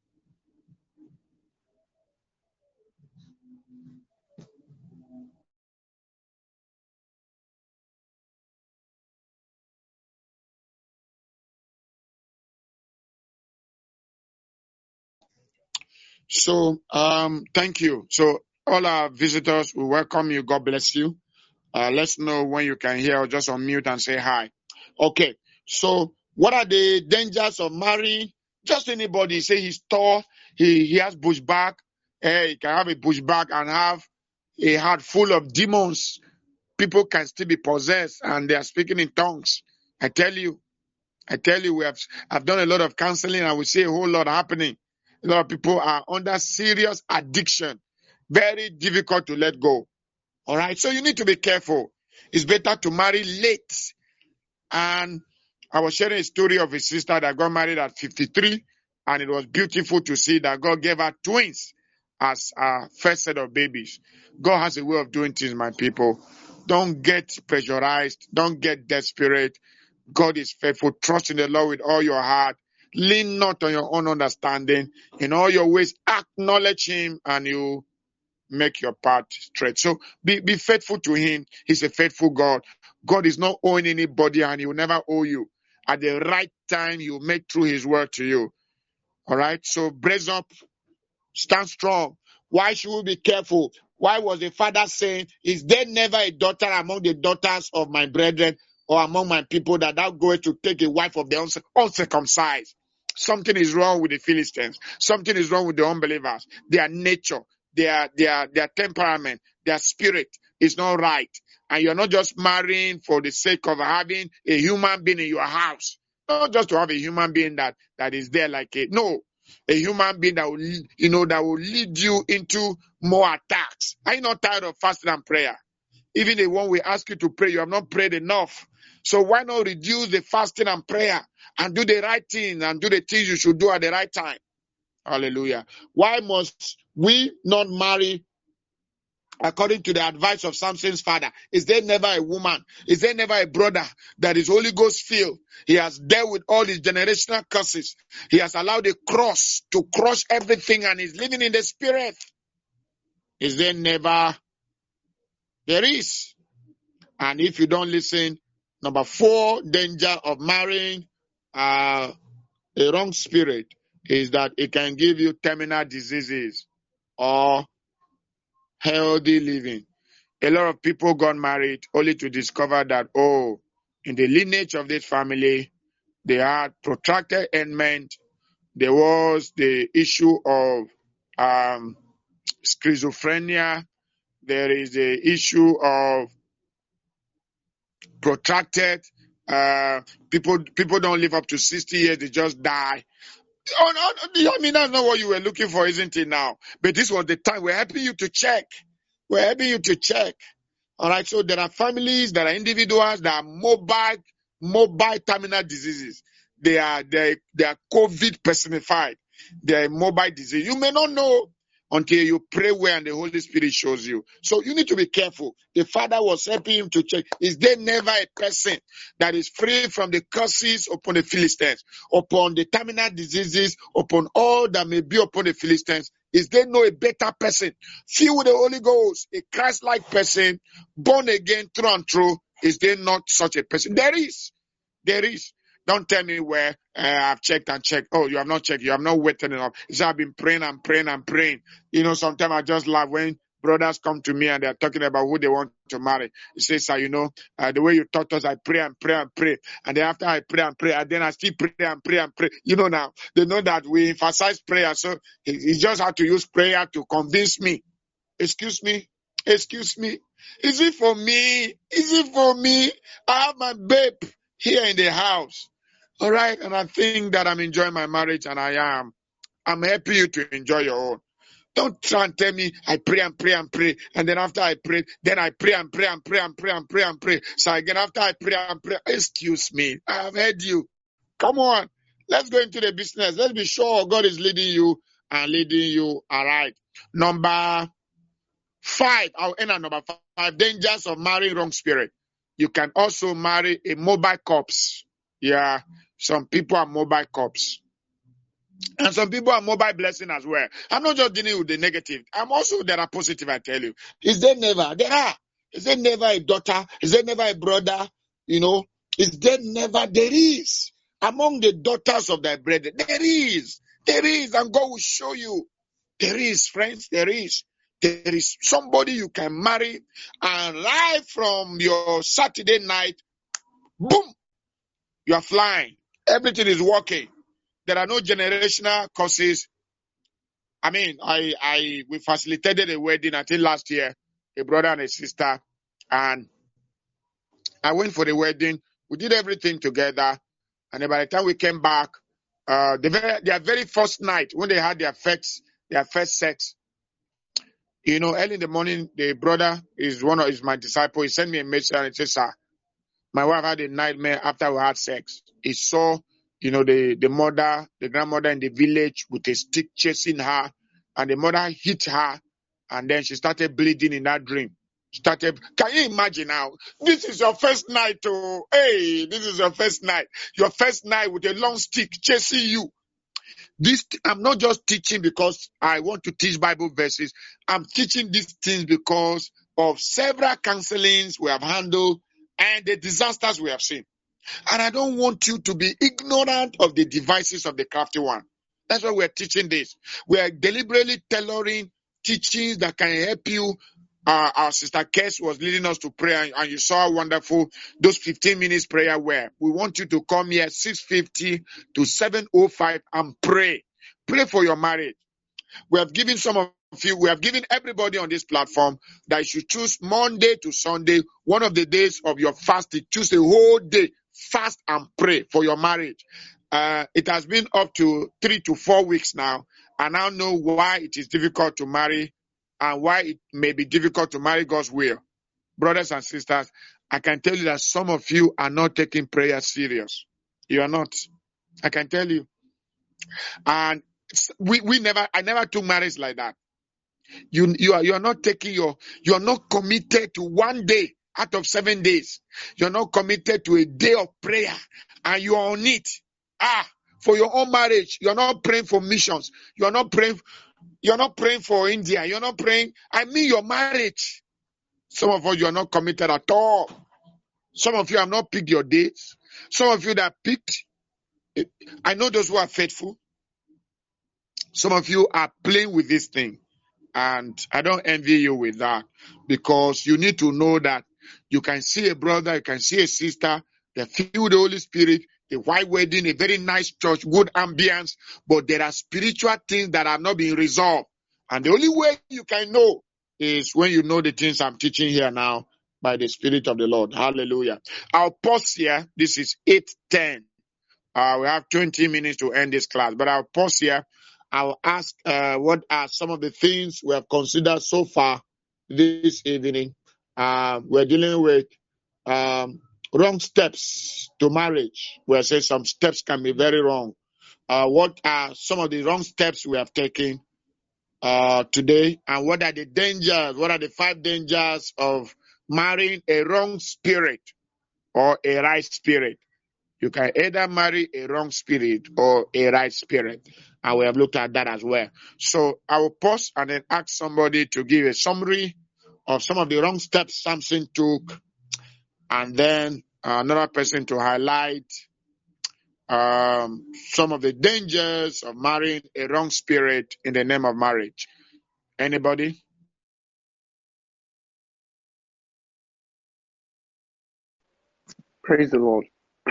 So, um, thank you. So, all our visitors, we welcome you. God bless you. Uh, let's know when you can hear or just unmute and say hi. Okay. So, what are the dangers of marrying? Just anybody. Say he's tall, he, he has bush back. Hey, he can have a bush back and have a heart full of demons. People can still be possessed and they are speaking in tongues. I tell you, I tell you, we have I've done a lot of counseling and we see a whole lot happening. A lot of people are under serious addiction. Very difficult to let go. All right. So you need to be careful. It's better to marry late. And I was sharing a story of a sister that got married at fifty-three. And it was beautiful to see that God gave her twins as a first set of babies. God has a way of doing things, my people. Don't get pressurized. Don't get desperate. God is faithful. Trust in the Lord with all your heart. Lean not on your own understanding. In all your ways, acknowledge him and you make your path straight. So be, be faithful to him. He's a faithful God. God is not owing anybody and he will never owe you. At the right time, he will make true his word to you. All right. So brace up. Stand strong. Why should we be careful? Why was the father saying, is there never a daughter among the daughters of my brethren or among my people that thou goest to take a wife of the uncircumcised? Something is wrong with the Philistines. Something is wrong with the unbelievers. Their nature, their, their, their temperament, their spirit is not right. And you're not just marrying for the sake of having a human being in your house. Not just to have a human being that, that is there like a, no, a human being that will, you know, that will lead you into more attacks. Are you not tired of fasting and prayer? Even the one we ask you to pray, you have not prayed enough. So why not reduce the fasting and prayer and do the right thing and do the things you should do at the right time? Hallelujah. Why must we not marry according to the advice of Samson's father? Is there never a woman? Is there never a brother that is Holy Ghost filled? He has dealt with all his generational curses. He has allowed the cross to crush everything and is living in the spirit. Is there never? There is. And if you don't listen, number four danger of marrying uh, a wrong spirit is that it can give you terminal diseases or healthy living. A lot of people got married only to discover that, oh, in the lineage of this family, they had protracted ailment. There was the issue of um, schizophrenia. There is the issue of protracted. Uh, people people don't live up to sixty years; they just die. Oh, no, I mean, that's not what you were looking for, isn't it now? But this was the time. We're helping you to check. We're helping you to check. All right, so there are families, there are individuals that are mobile, mobile terminal diseases. They are, they, they are COVID personified. They are mobile disease. You may not know until you pray well and the Holy Spirit shows you. So you need to be careful. The father was helping him to check. Is there never a person that is free from the curses upon the Philistines, upon the terminal diseases, upon all that may be upon the Philistines? Is there no a better person, filled with the Holy Ghost, a Christ-like person, born again through and through? Is there not such a person? There is. There is. Don't tell me where uh, I've checked and checked. Oh, you have not checked. You have not waited enough. It's I've been praying and praying and praying. You know, sometimes I just laugh when brothers come to me and they're talking about who they want to marry. He says, sir, you know, uh, the way you taught us, I pray and pray and pray. And then after I pray and pray, and then I still pray and pray and pray. You know now, they know that we emphasize prayer. So he, he just had to use prayer to convince me. Excuse me. Excuse me. Is it for me? Is it for me? I have my babe here in the house. All right. And I think that I'm enjoying my marriage, and I am. I'm helping you to enjoy your own. Don't try and tell me I pray and pray and pray. And then after I pray, then I pray and pray and pray and pray and pray and pray. So again, after I pray and pray, excuse me. I have heard you. Come on. Let's go into the business. Let's be sure God is leading you and leading you. All right. Number five. I'll end at number five. Dangers of marrying wrong spirit. You can also marry a mobile corpse. Yeah. Some people are mobile corpse. And some people are mobile blessing as well. I'm not just dealing with the negative. I'm also, there are positive, I tell you. Is there never? There are. Is there never a daughter? Is there never a brother? You know, is there never? There is. Among the daughters of thy brethren, there is. There is. And God will show you. There is, friends. There is. There is somebody you can marry, and right from your Saturday night, boom, you are flying. Everything is working. There are no generational causes. I mean, I, I, we facilitated a wedding, I think last year, a brother and a sister, and I went for the wedding. We did everything together, and then by the time we came back, uh, the very, their very first night when they had their first, their first sex, you know, early in the morning, the brother is one of is my disciple. He sent me a message and he said, "Sir, my wife had a nightmare after we had sex. He saw." You know, the, the mother, the grandmother in the village with a stick chasing her, and the mother hit her, and then she started bleeding in that dream. Started, can you imagine now? This is your first night, oh, hey, this is your first night. Your first night with a long stick chasing you. This, I'm not just teaching because I want to teach Bible verses. I'm teaching these things because of several counselings we have handled and the disasters we have seen. And I don't want you to be ignorant of the devices of the crafty one. That's why we're teaching this. We are deliberately tailoring teachings that can help you. Uh, our sister Kes was leading us to prayer, and you saw how wonderful those fifteen minutes prayer were. We want you to come here six fifty to seven oh five and pray. Pray for your marriage. We have given some of you, we have given everybody on this platform that you should choose Monday to Sunday, one of the days of your fasting. Choose a whole day, fast and pray for your marriage. Uh, it has been up to three to four weeks now. I now know why it is difficult to marry and why it may be difficult to marry God's will. Brothers and sisters, I can tell you that some of you are not taking prayer serious. You are not. I can tell you. And we, we never, I never took marriage like that. You, you are, you are not taking your, you are not committed to one day out of seven days. You're not committed to a day of prayer and you are on it. Ah, for your own marriage, you're not praying for missions. You're not praying, you're not praying for India. You're not praying. I mean your marriage. Some of us, you are not committed at all. Some of you have not picked your dates. Some of you that picked, I know those who are faithful. Some of you are playing with this thing. And I don't envy you with that, because you need to know that you can see a brother, you can see a sister, they feel the Holy Spirit, a white wedding, a very nice church, good ambience, but there are spiritual things that have not been resolved. And the only way you can know is when you know the things I'm teaching here now by the Spirit of the Lord. Hallelujah. I'll pause here. This is eight ten. Uh, we have twenty minutes to end this class, but I'll pause here. I'll ask uh, what are some of the things we have considered so far this evening. Uh, we're dealing with um, wrong steps to marriage. Where I say some steps can be very wrong. Uh, what are some of the wrong steps we have taken uh, today? And what are the dangers? What are the five dangers of marrying a wrong spirit or a right spirit? You can either marry a wrong spirit or a right spirit. And we have looked at that as well. So I will pause and then ask somebody to give a summary of some of the wrong steps Samson took. And then another person to highlight um, some of the dangers of marrying a wrong spirit in the name of marriage. Anybody? Praise the Lord.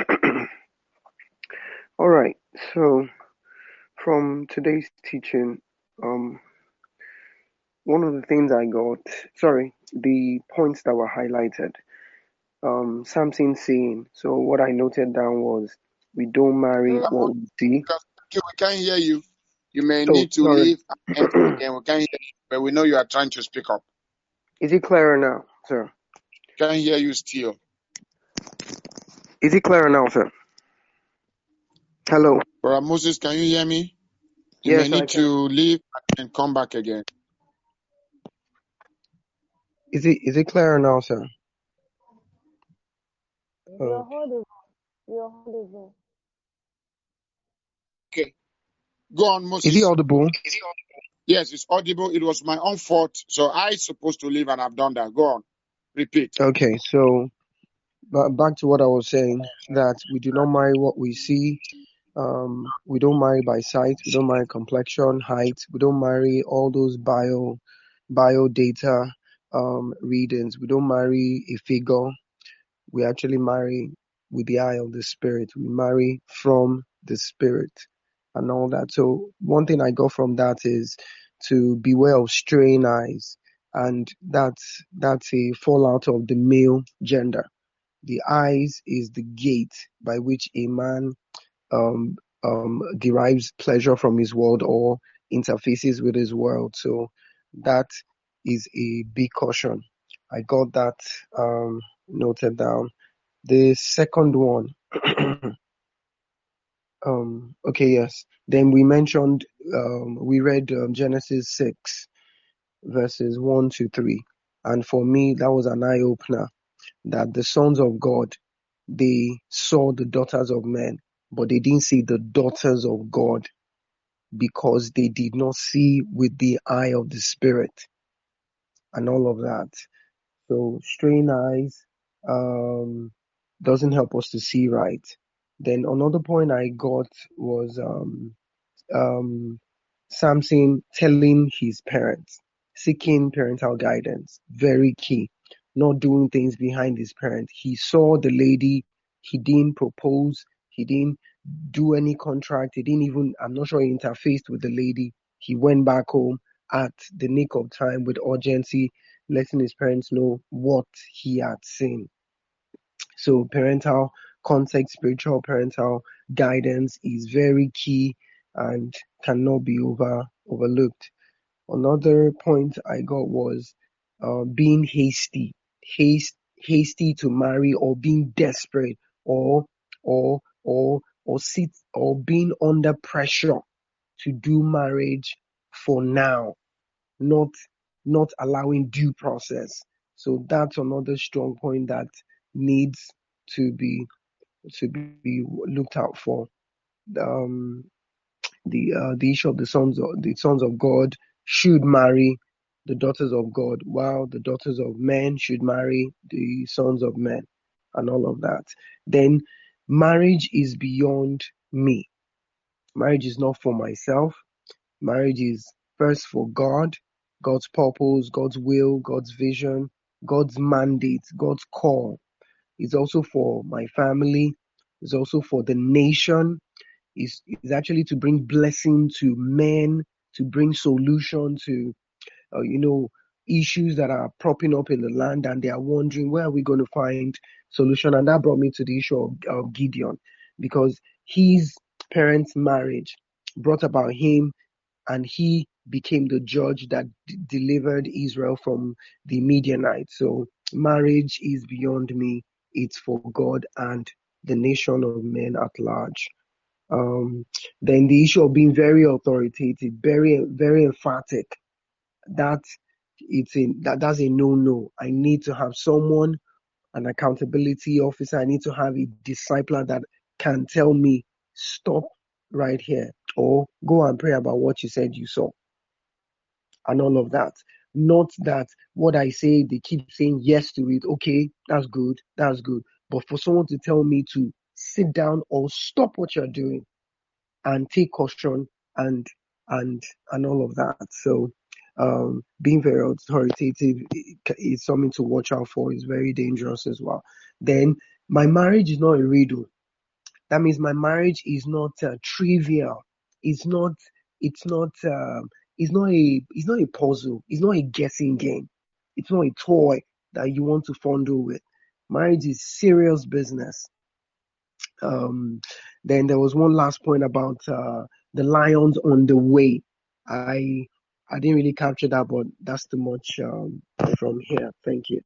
All right. So from today's teaching, um, one of the things I got, sorry, the points that were highlighted, um, Samson saying, so what I noted down was, we don't marry what we see. We can't hear you. You may Oh, need to sorry. leave and enter again. We can't hear you, but we know you are trying to speak up. Is it clearer now, sir? Can't hear you still. Is it clearer now, sir? Hello. Brother Moses, can you hear me? You Yes, may I need can. to leave and come back again. Is it is it clearer now, sir? You're Uh, audible. You're audible. Okay. Go on, Moses. is he audible? Yes, it's audible. It was my own fault. So I supposed to leave and I've done that. Go on. Repeat. Okay, so ba- back to what I was saying, that we do not marry what we see. Um, we don't marry by sight. We don't marry complexion, height. We don't marry all those bio, bio data um, readings. We don't marry a figure. We actually marry with the eye of the Spirit. We marry from the Spirit and all that. So one thing I got from that is to beware of straying eyes, and that's that's a fallout of the male gender. The eyes is the gate by which a man um, um, derives pleasure from his world or interfaces with his world. So that is a big caution. I got that um, noted down. The second one, um, okay, yes. Then we mentioned, um, we read um, Genesis six, verses one to three. And for me, that was an eye opener, that the sons of God, they saw the daughters of men, but they didn't see the daughters of God, because they did not see with the eye of the Spirit and all of that. So strained eyes um, doesn't help us to see right. Then another point I got was um, um, Samson telling his parents, seeking parental guidance, very key. Not doing things behind his parents. He saw the lady, he didn't propose, he didn't do any contract, he didn't even, I'm not sure he interfaced with the lady. He went back home at the nick of time with urgency, letting his parents know what he had seen. So parental context, spiritual parental guidance is very key and cannot be over overlooked. Another point I got was uh, being hasty, haste, hasty to marry, or being desperate, or or or or sit or being under pressure to do marriage for now, not not allowing due process. So that's another strong point that needs to be to be looked out for. Um, the uh, the issue of the sons of the sons of God should marry the daughters of God, while the daughters of men should marry the sons of men, and all of that. Then marriage is beyond me. Marriage is not for myself. Marriage is first for God, God's purpose, God's will, God's vision, God's mandate, God's call. It's also for my family. It's also for the nation. It's, it's actually to bring blessing to men, to bring solution to, uh, you know, issues that are propping up in the land, and they are wondering where are we going to find solution. And that brought me to the issue of, of Gideon, because his parents' marriage brought about him, and he became the judge that d- delivered Israel from the Midianites. So marriage is beyond me. It's for God and the nation of men at large. Um, then the issue of being very authoritative, very, very emphatic, that it's a, that, that's a no-no. I need to have someone, an accountability officer. I need to have a discipler that can tell me, stop right here, or go and pray about what you said you saw, and all of that. Not that what I say, they keep saying yes to it. Okay, that's good, that's good. But for someone to tell me to sit down or stop what you're doing and take caution and and and all of that. So um, being very authoritative is something to watch out for. It's very dangerous as well. Then my marriage is not a riddle. That means my marriage is not uh, trivial. It's not. It's not. Um, it's not a. It's not a puzzle. It's not a guessing game. It's not a toy that you want to fondle with. Marriage is serious business. Um, then there was one last point about uh, the lions on the way. I I didn't really capture that, but that's too much um, from here. Thank you.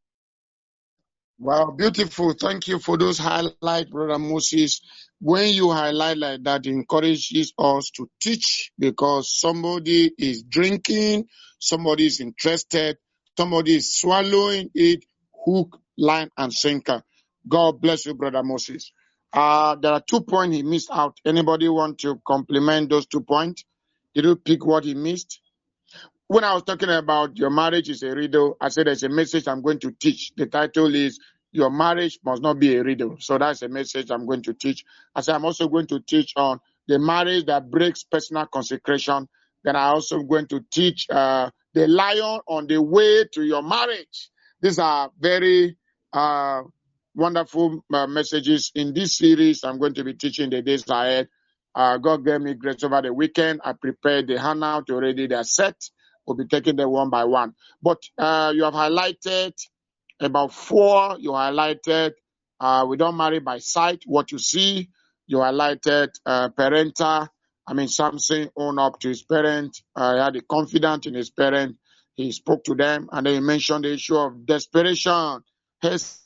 Wow, beautiful. Thank you for those highlights, Brother Moses. When you highlight like that, it encourages us to teach, because somebody is drinking, somebody is interested, somebody is swallowing it, hook, line, and sinker. God bless you, Brother Moses. Uh, there are two points he missed out. Anybody want to compliment those two points? Did you pick what he missed? When I was talking about your marriage is a riddle, I said there's a message I'm going to teach. The title is Your Marriage Must Not Be a Riddle. So that's a message I'm going to teach. I said I'm also going to teach on the marriage that breaks personal consecration. Then I'm also going to teach uh, the lion on the way to your marriage. These are very uh, wonderful uh, messages in this series. I'm going to be teaching the days ahead. Uh, God gave me grace over the weekend. I prepared the handout already. They're set. We'll be taking them one by one. But uh, you have highlighted about four. You highlighted uh, we don't marry by sight, what you see. You highlighted uh, parental. I mean, Samson owned up to his parent. Uh, he had a confidence in his parent. He spoke to them. And then you mentioned the issue of desperation. His,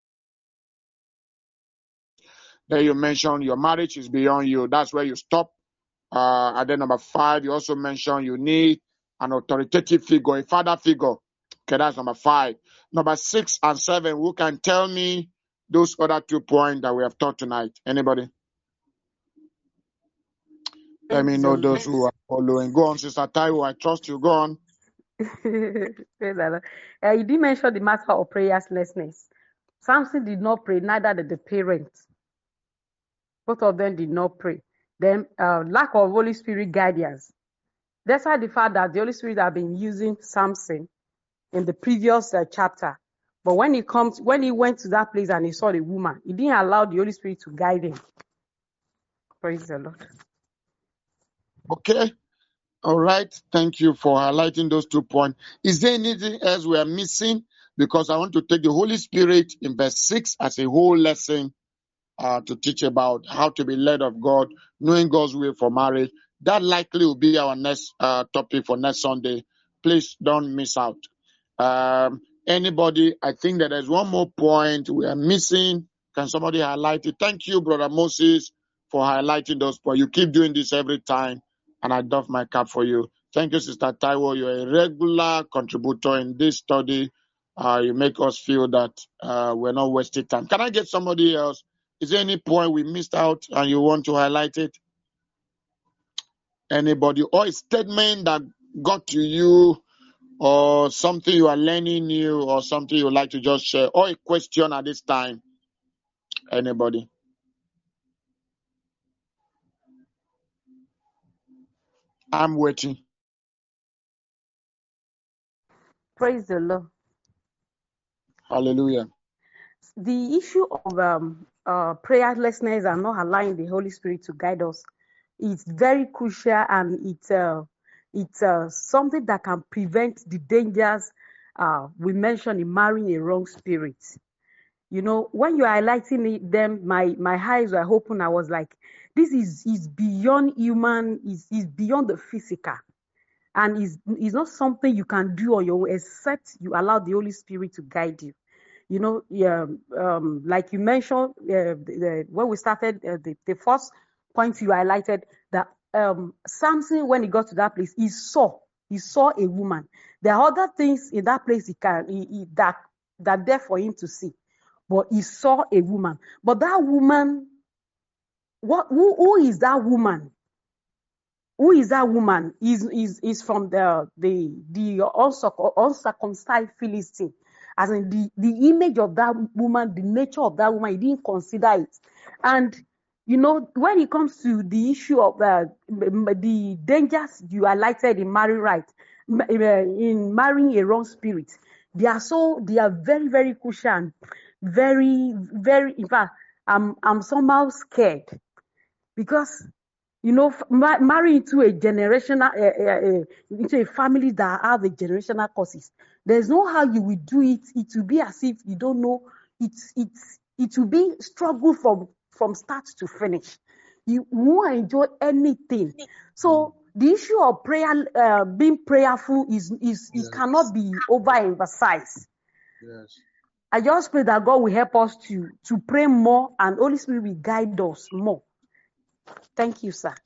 then you mentioned your marriage is beyond you. That's where you stop. Uh, and then number five, you also mentioned you need an authoritative figure, a father figure. Okay, that's number five. Number six and seven, who can tell me those other two points that we have taught tonight? Anybody? Let me know those who are following. Go on, Sister Taiwo. I trust you. Go on. uh, you did mention the matter of prayerlessness. Samson did not pray, neither did the parents. Both of them did not pray. Then uh, lack of Holy Spirit guidance. Despite the fact that the Holy Spirit had been using Samson in the previous uh, chapter, but when he comes, when he went to that place and he saw the woman, he didn't allow the Holy Spirit to guide him. Praise the Lord. Okay. All right. Thank you for highlighting those two points. Is there anything else we are missing? Because I want to take the Holy Spirit in verse six as a whole lesson uh, to teach about how to be led of God, knowing God's will for marriage. That likely will be our next uh, topic for next Sunday. Please don't miss out. Um, anybody, I think that there's one more point we are missing. Can somebody highlight it? Thank you, Brother Moses, for highlighting those points. You keep doing this every time, and I doff my cap for you. Thank you, Sister Taiwo. You're a regular contributor in this study. Uh, you make us feel that uh, we're not wasting time. Can I get somebody else? Is there any point we missed out and you want to highlight it? Anybody? Or a statement that got to you, or something you are learning new, or something you would like to just share, or a question at this time? Anybody? I'm waiting. Praise the Lord. Hallelujah. The issue of um, uh, prayerlessness and not allowing the Holy Spirit to guide us is very crucial, and it's uh, it's uh, something that can prevent the dangers uh, we mentioned in marrying a wrong spirit. You know, when you're highlighting it, them, my my eyes were open. I was like, this is is beyond human, is is beyond the physical, and is is not something you can do on your own, except you allow the Holy Spirit to guide you. You know, yeah, um, like you mentioned, uh, the, the, when we started, uh, the, the first point you highlighted, that um, Samson, when he got to that place, he saw, he saw a woman. There are other things in that place he can, he, he, that, that there for him to see, but he saw a woman. But that woman, what, who, who is that woman? Who is that woman? Is is is from the the the uncircumcised Philistine. As in the, the image of that woman, the nature of that woman, he didn't consider it. And, you know, when it comes to the issue of uh, the dangers you highlighted in marrying right, in marrying a wrong spirit, they are so, they are very, very crucial and very, very, in fact, I'm, I'm somehow scared because, you know, ma- marry into a generational, uh, uh, uh, into a family that have a generational causes. There's no how you will do it. It will be as if you don't know. It's it's it will be struggle from from start to finish. You won't enjoy anything. So the issue of prayer, uh, being prayerful, is is yes. It cannot be overemphasized. Yes. I just pray that God will help us to to pray more, and Holy Spirit will guide us more. Thank you, sir.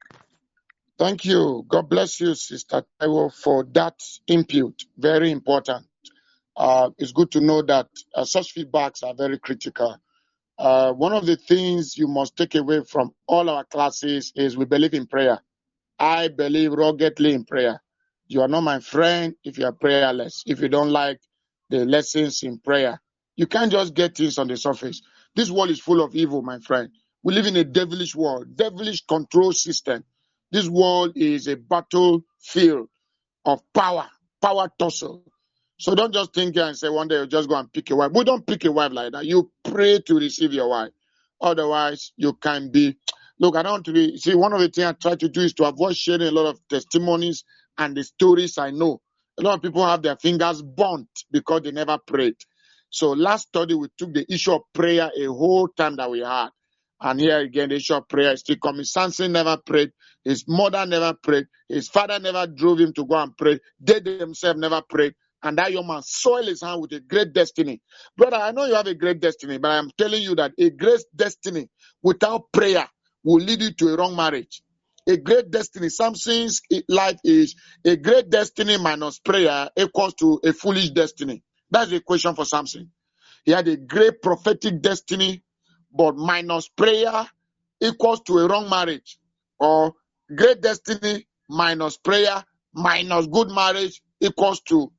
Thank you. God bless you, Sister Taiwo, for that input. Very important. Uh, it's good to know that uh, such feedbacks are very critical. Uh, one of the things you must take away from all our classes is we believe in prayer. I believe ruggedly in prayer. You are not my friend if you are prayerless, if you don't like the lessons in prayer. You can't just get things on the surface. This world is full of evil, my friend. We live in a devilish world, devilish control system. This world is a battlefield of power, power tussle. So don't just think and say one day you'll just go and pick a wife. We don't pick a wife like that. You pray to receive your wife. Otherwise, you can be... Look, I don't want to be... See, one of the things I try to do is to avoid sharing a lot of testimonies and the stories I know. A lot of people have their fingers burnt because they never prayed. So last study, we took the issue of prayer a whole time that we had. And here again, the issue of prayer is still coming. Samson never prayed. His mother never prayed. His father never drove him to go and pray. They themselves never prayed. And that young man soiled his hand with a great destiny. Brother, I know you have a great destiny, but I'm telling you that a great destiny without prayer will lead you to a wrong marriage. A great destiny, Samson's life is a great destiny minus prayer equals to a foolish destiny. That's the equation for Samson. He had a great prophetic destiny, but minus prayer equals to a wrong marriage. Or great destiny minus prayer minus good marriage equals to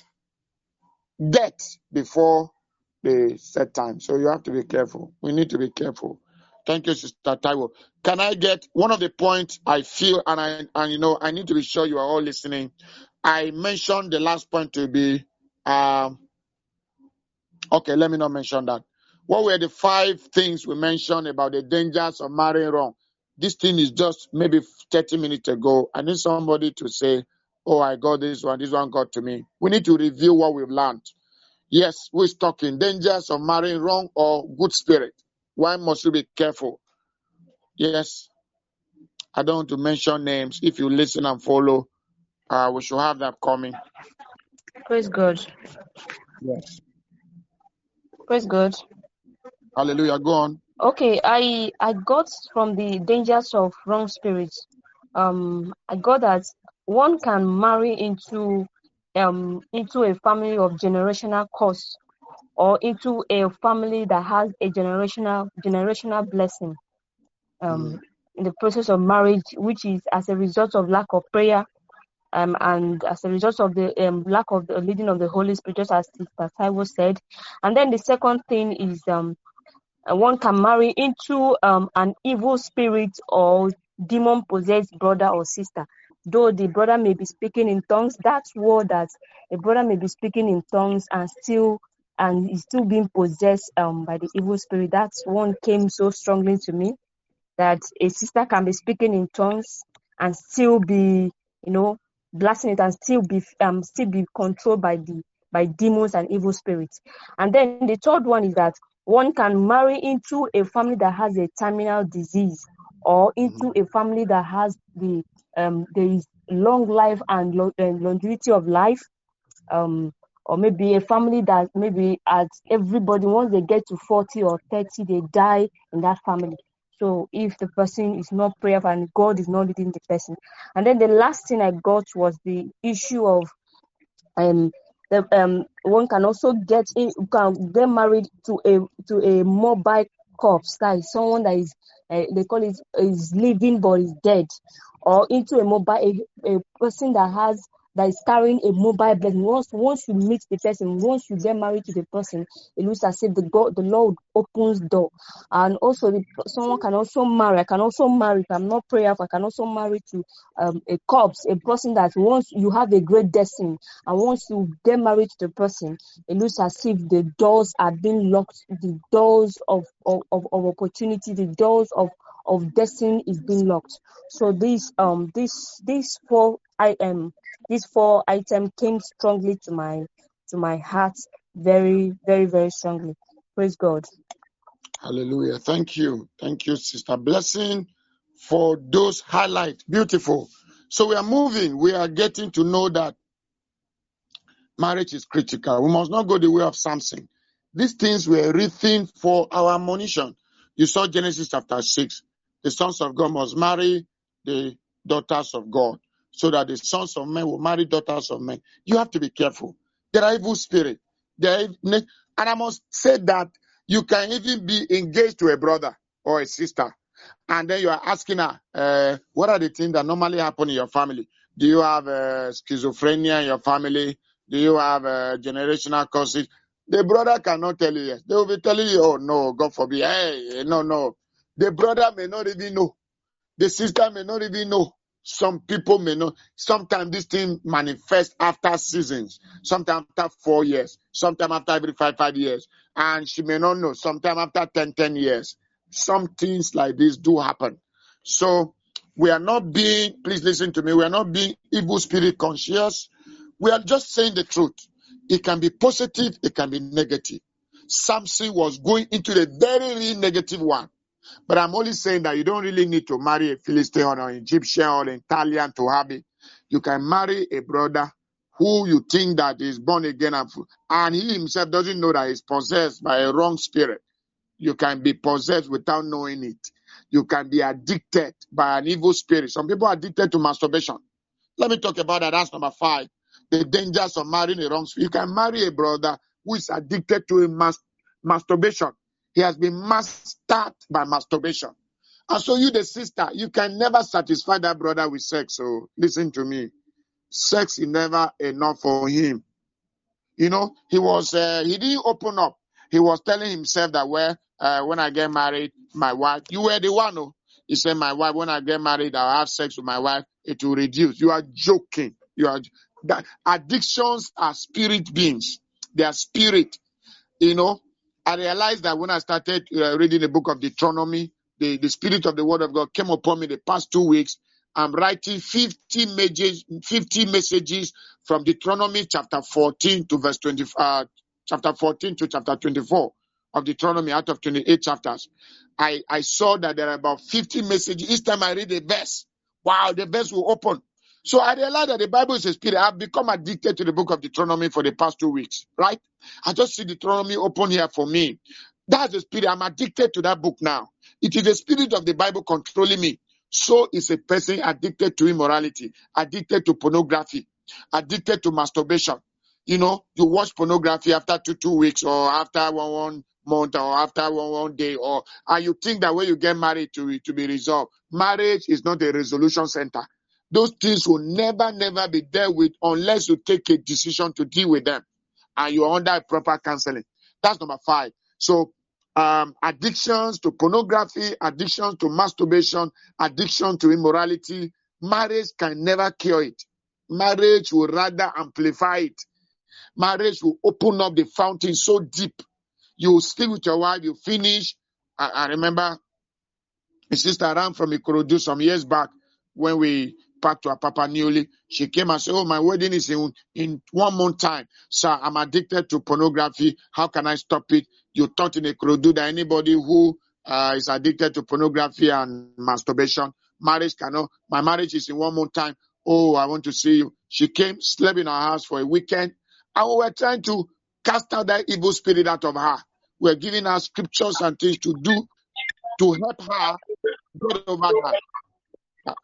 death before the set time. So you have to be careful. We need to be careful. Thank you, Sister Taiwo. Can I get one of the points I feel, and I and you know, I need to be sure you are all listening. I mentioned the last point to be, um, okay, let me not mention that. What were the five things we mentioned about the dangers of marrying wrong? this thing is just maybe thirty minutes ago. I need somebody to say, oh, I got this one, this one got to me. We need to review what we've learned. Yes, we're talking dangers of marrying wrong or good spirit. Why must you be careful? Yes, I don't want to mention names. If you listen and follow, uh, we should have that coming. Praise God. Yes. Praise God. Hallelujah. Go on. Okay, I I got from the dangers of wrong spirits. Um, I got that one can marry into um into a family of generational curse, or into a family that has a generational generational blessing. Um, Mm. in the process of marriage, which is as a result of lack of prayer, um, and as a result of the um, lack of the leading of the Holy Spirit, just as Sister Taiwo said. And then the second thing is um. And one can marry into um, an evil spirit or demon-possessed brother or sister. Though the brother may be speaking in tongues, that's word that a brother may be speaking in tongues and still and is still being possessed um, by the evil spirit. That's one came so strongly to me, that a sister can be speaking in tongues and still be, you know, blasting it and still be um still be controlled by the by demons and evil spirits. And then the third one is that one can marry into a family that has a terminal disease, or into a family that has the um there is long life and lo- uh, longevity of life, um or maybe a family that maybe at everybody once they get to forty or thirty they die in that family. So if the person is not prayerful and God is not leading the person. And then the last thing I got was the issue of um the um one can also get in can get married to a to a mobile corpse, that is someone that is uh, they call it is living but is dead, or into a mobile a, a person that has that is carrying a mobile blessing. Once once you meet the person, once you get married to the person, it looks as if the God the Lord opens door. And also the, someone can also marry. I can also marry if I'm not prayerful. I can also marry to um, a corpse, a person that once you have a great destiny, and once you get married to the person, it looks as if the doors are being locked, the doors of, of, of, of opportunity, the doors of, of destiny is being locked. So these um this these four I um these four items came strongly to my to my heart, very, very, very strongly. Praise God. Hallelujah. Thank you. Thank you, Sister Blessing, for those highlights. Beautiful. So we are moving. We are getting to know that marriage is critical. We must not go the way of Samson. These things were written for our admonition. You saw Genesis chapter six. The sons of God must marry the daughters of God, so that the sons of men will marry daughters of men. You have to be careful. There are evil spirits. There are, and I must say that you can even be engaged to a brother or a sister, and then you are asking her, uh, what are the things that normally happen in your family? Do you have uh, schizophrenia in your family? Do you have uh, generational causes? The brother cannot tell you yes. They will be telling you, oh no, God forbid. Hey, no, no. The brother may not even know. The sister may not even know. Some people may know. Sometimes this thing manifests after seasons. Sometimes after four years. Sometimes after every five, five years. And she may not know. Sometimes after ten, ten years. Some things like this do happen. So we are not being, please listen to me, we are not being evil spirit conscious. We are just saying the truth. It can be positive, it can be negative. Samson was going into the very, really negative one. But I'm only saying that you don't really need to marry a Philistine or an Egyptian or an Italian to have it. You can marry a brother who you think that is born again and, and he himself doesn't know that he's possessed by a wrong spirit. You can be possessed without knowing it. You can be addicted by an evil spirit. Some people are addicted to masturbation. Let me talk about that. That's number five. The dangers of marrying a wrong spirit. You can marry a brother who is addicted to a mas- masturbation. He has been mastered by masturbation. And so you, the sister, you can never satisfy that brother with sex. So listen to me. Sex is never enough for him. You know, he was, uh, he didn't open up. He was telling himself that, well, uh, when I get married, my wife, you were the one who, he said, my wife, when I get married, I'll have sex with my wife. It will reduce. You are joking. You are, that addictions are spirit beings. They are spirit. You know, I realized that when I started uh, reading the book of Deuteronomy, the, the spirit of the word of God came upon me the past two weeks. I'm writing fifty messages, fifty messages from Deuteronomy chapter fourteen to verse twenty, uh, chapter fourteen to chapter twenty-four of Deuteronomy out of twenty-eight chapters. I, I saw that there are about fifty messages. Each time I read a verse, wow, the verse will open. So I realized that the Bible is a spirit. I've become addicted to the book of Deuteronomy for the past two weeks, right? I just see Deuteronomy open here for me. That's the spirit. I'm addicted to that book now. It is the spirit of the Bible controlling me. So is a person addicted to immorality, addicted to pornography, addicted to masturbation. You know, you watch pornography after two, two weeks or after one, one month or after one, one day, or and you think that when you get married to, to be resolved. Marriage is not a resolution center. Those things will never, never be dealt with unless you take a decision to deal with them and you're under proper counseling. That's number five. So, um, addictions to pornography, addictions to masturbation, addiction to immorality, marriage can never cure it. Marriage will rather amplify it. Marriage will open up the fountain so deep. You sleep with your wife, you finish. I, I remember my sister ran from Ikorodu some years back when we packed to our Papa newly. She came and said, oh, my wedding is in, in one month time. Sir, I'm addicted to pornography. How can I stop it? You thought in Ikorodu that anybody who uh, is addicted to pornography and masturbation, marriage cannot, my marriage is in one month time. Oh, I want to see you. She came, slept in our house for a weekend, and we were trying to cast out that evil spirit out of her. We're giving her scriptures and things to do to help her get over that.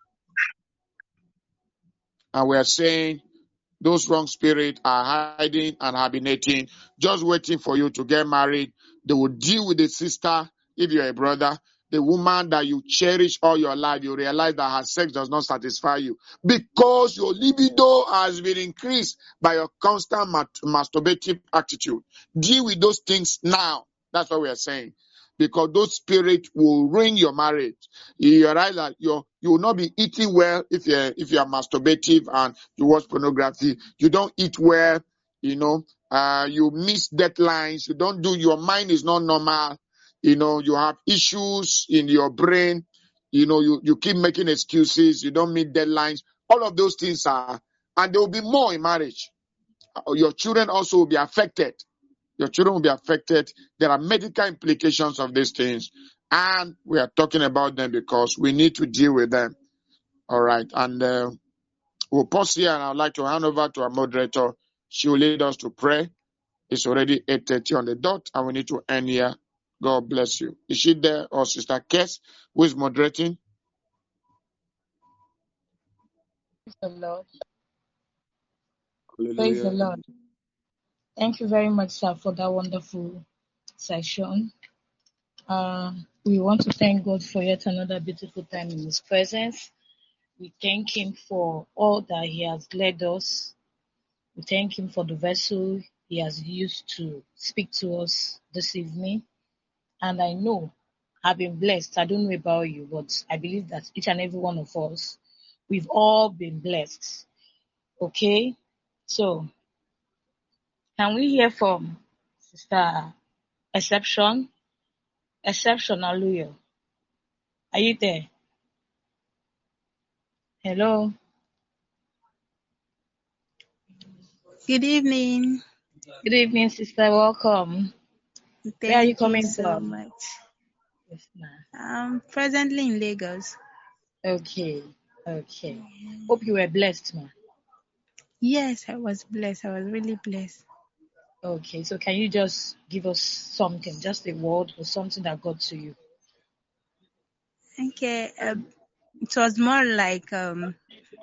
And we're saying those wrong spirits are hiding and hibernating, just waiting for you to get married. They will deal with the sister if you're a brother. The woman that you cherish all your life, you realize that her sex does not satisfy you because your libido has been increased by your constant masturbative attitude. Deal with those things now. That's what we are saying. Because those spirits will ruin your marriage. You realize that you're, you will not be eating well if you're, if you are masturbative and you watch pornography. You don't eat well, you know, uh, you miss deadlines. You don't do, your mind is not normal. You know, you have issues in your brain. You know, you, you keep making excuses. You don't meet deadlines. All of those things are, and there will be more in marriage. Your children also will be affected. Your children will be affected. There are medical implications of these things. And we are talking about them because we need to deal with them. All right. And uh, we'll pause here and I'd like to hand over to our moderator. She will lead us to pray. It's already eight thirty on the dot and we need to end here. God bless you. Is she there or Sister Kes, who is moderating? Praise the Lord. Hallelujah. Praise the Lord. Thank you very much, sir, for that wonderful session. Uh, we want to thank God for yet another beautiful time in His presence. We thank Him for all that He has led us. We thank Him for the vessel He has used to speak to us this evening. And I know I've been blessed. I don't know about you, but I believe that each and every one of us, we've all been blessed. Okay? So, can we hear from Sister Exception? Exception, hallelujah. Are you there? Hello? Good evening. Good evening, sister. Welcome. Thank Where are you coming you so from? much. Yes, ma'am. I'm presently in Lagos. Okay, okay. Hope you were blessed, ma'am. Yes, I was blessed. I was really blessed. Okay, so can you just give us something, just a word or something that got to you? Okay, uh, it was more like, um,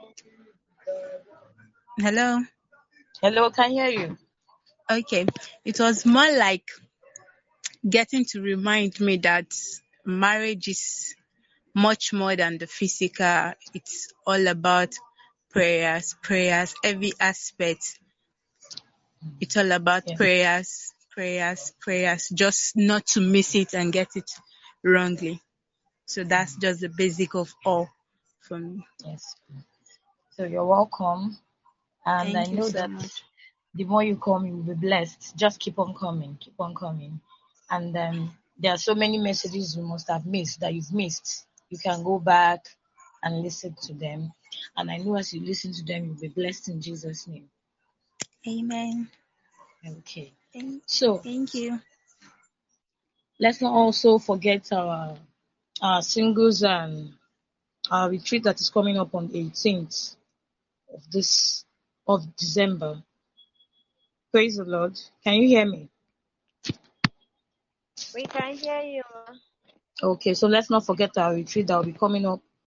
hello? Hello, can hear you. Okay, it was more like getting to remind me that marriage is much more than the physical. It's all about prayers, prayers, every aspect. It's all about Yeah. prayers, prayers, prayers, just not to miss it and get it wrongly. So that's just the basic of all for me. Yes. So you're welcome. And Thank I you know so that much. the more you come, you will be blessed. Just keep on coming, keep on coming. And um, there are so many messages you must have missed that you've missed. You can go back and listen to them. And I know as you listen to them, you'll be blessed in Jesus' name. Amen. Okay. Thank, So thank you. let's not also forget our our singles and our retreat that is coming up on the eighteenth of this of December. Praise the Lord. Can you hear me? We can hear you. Okay, so let's not forget our retreat that will be coming up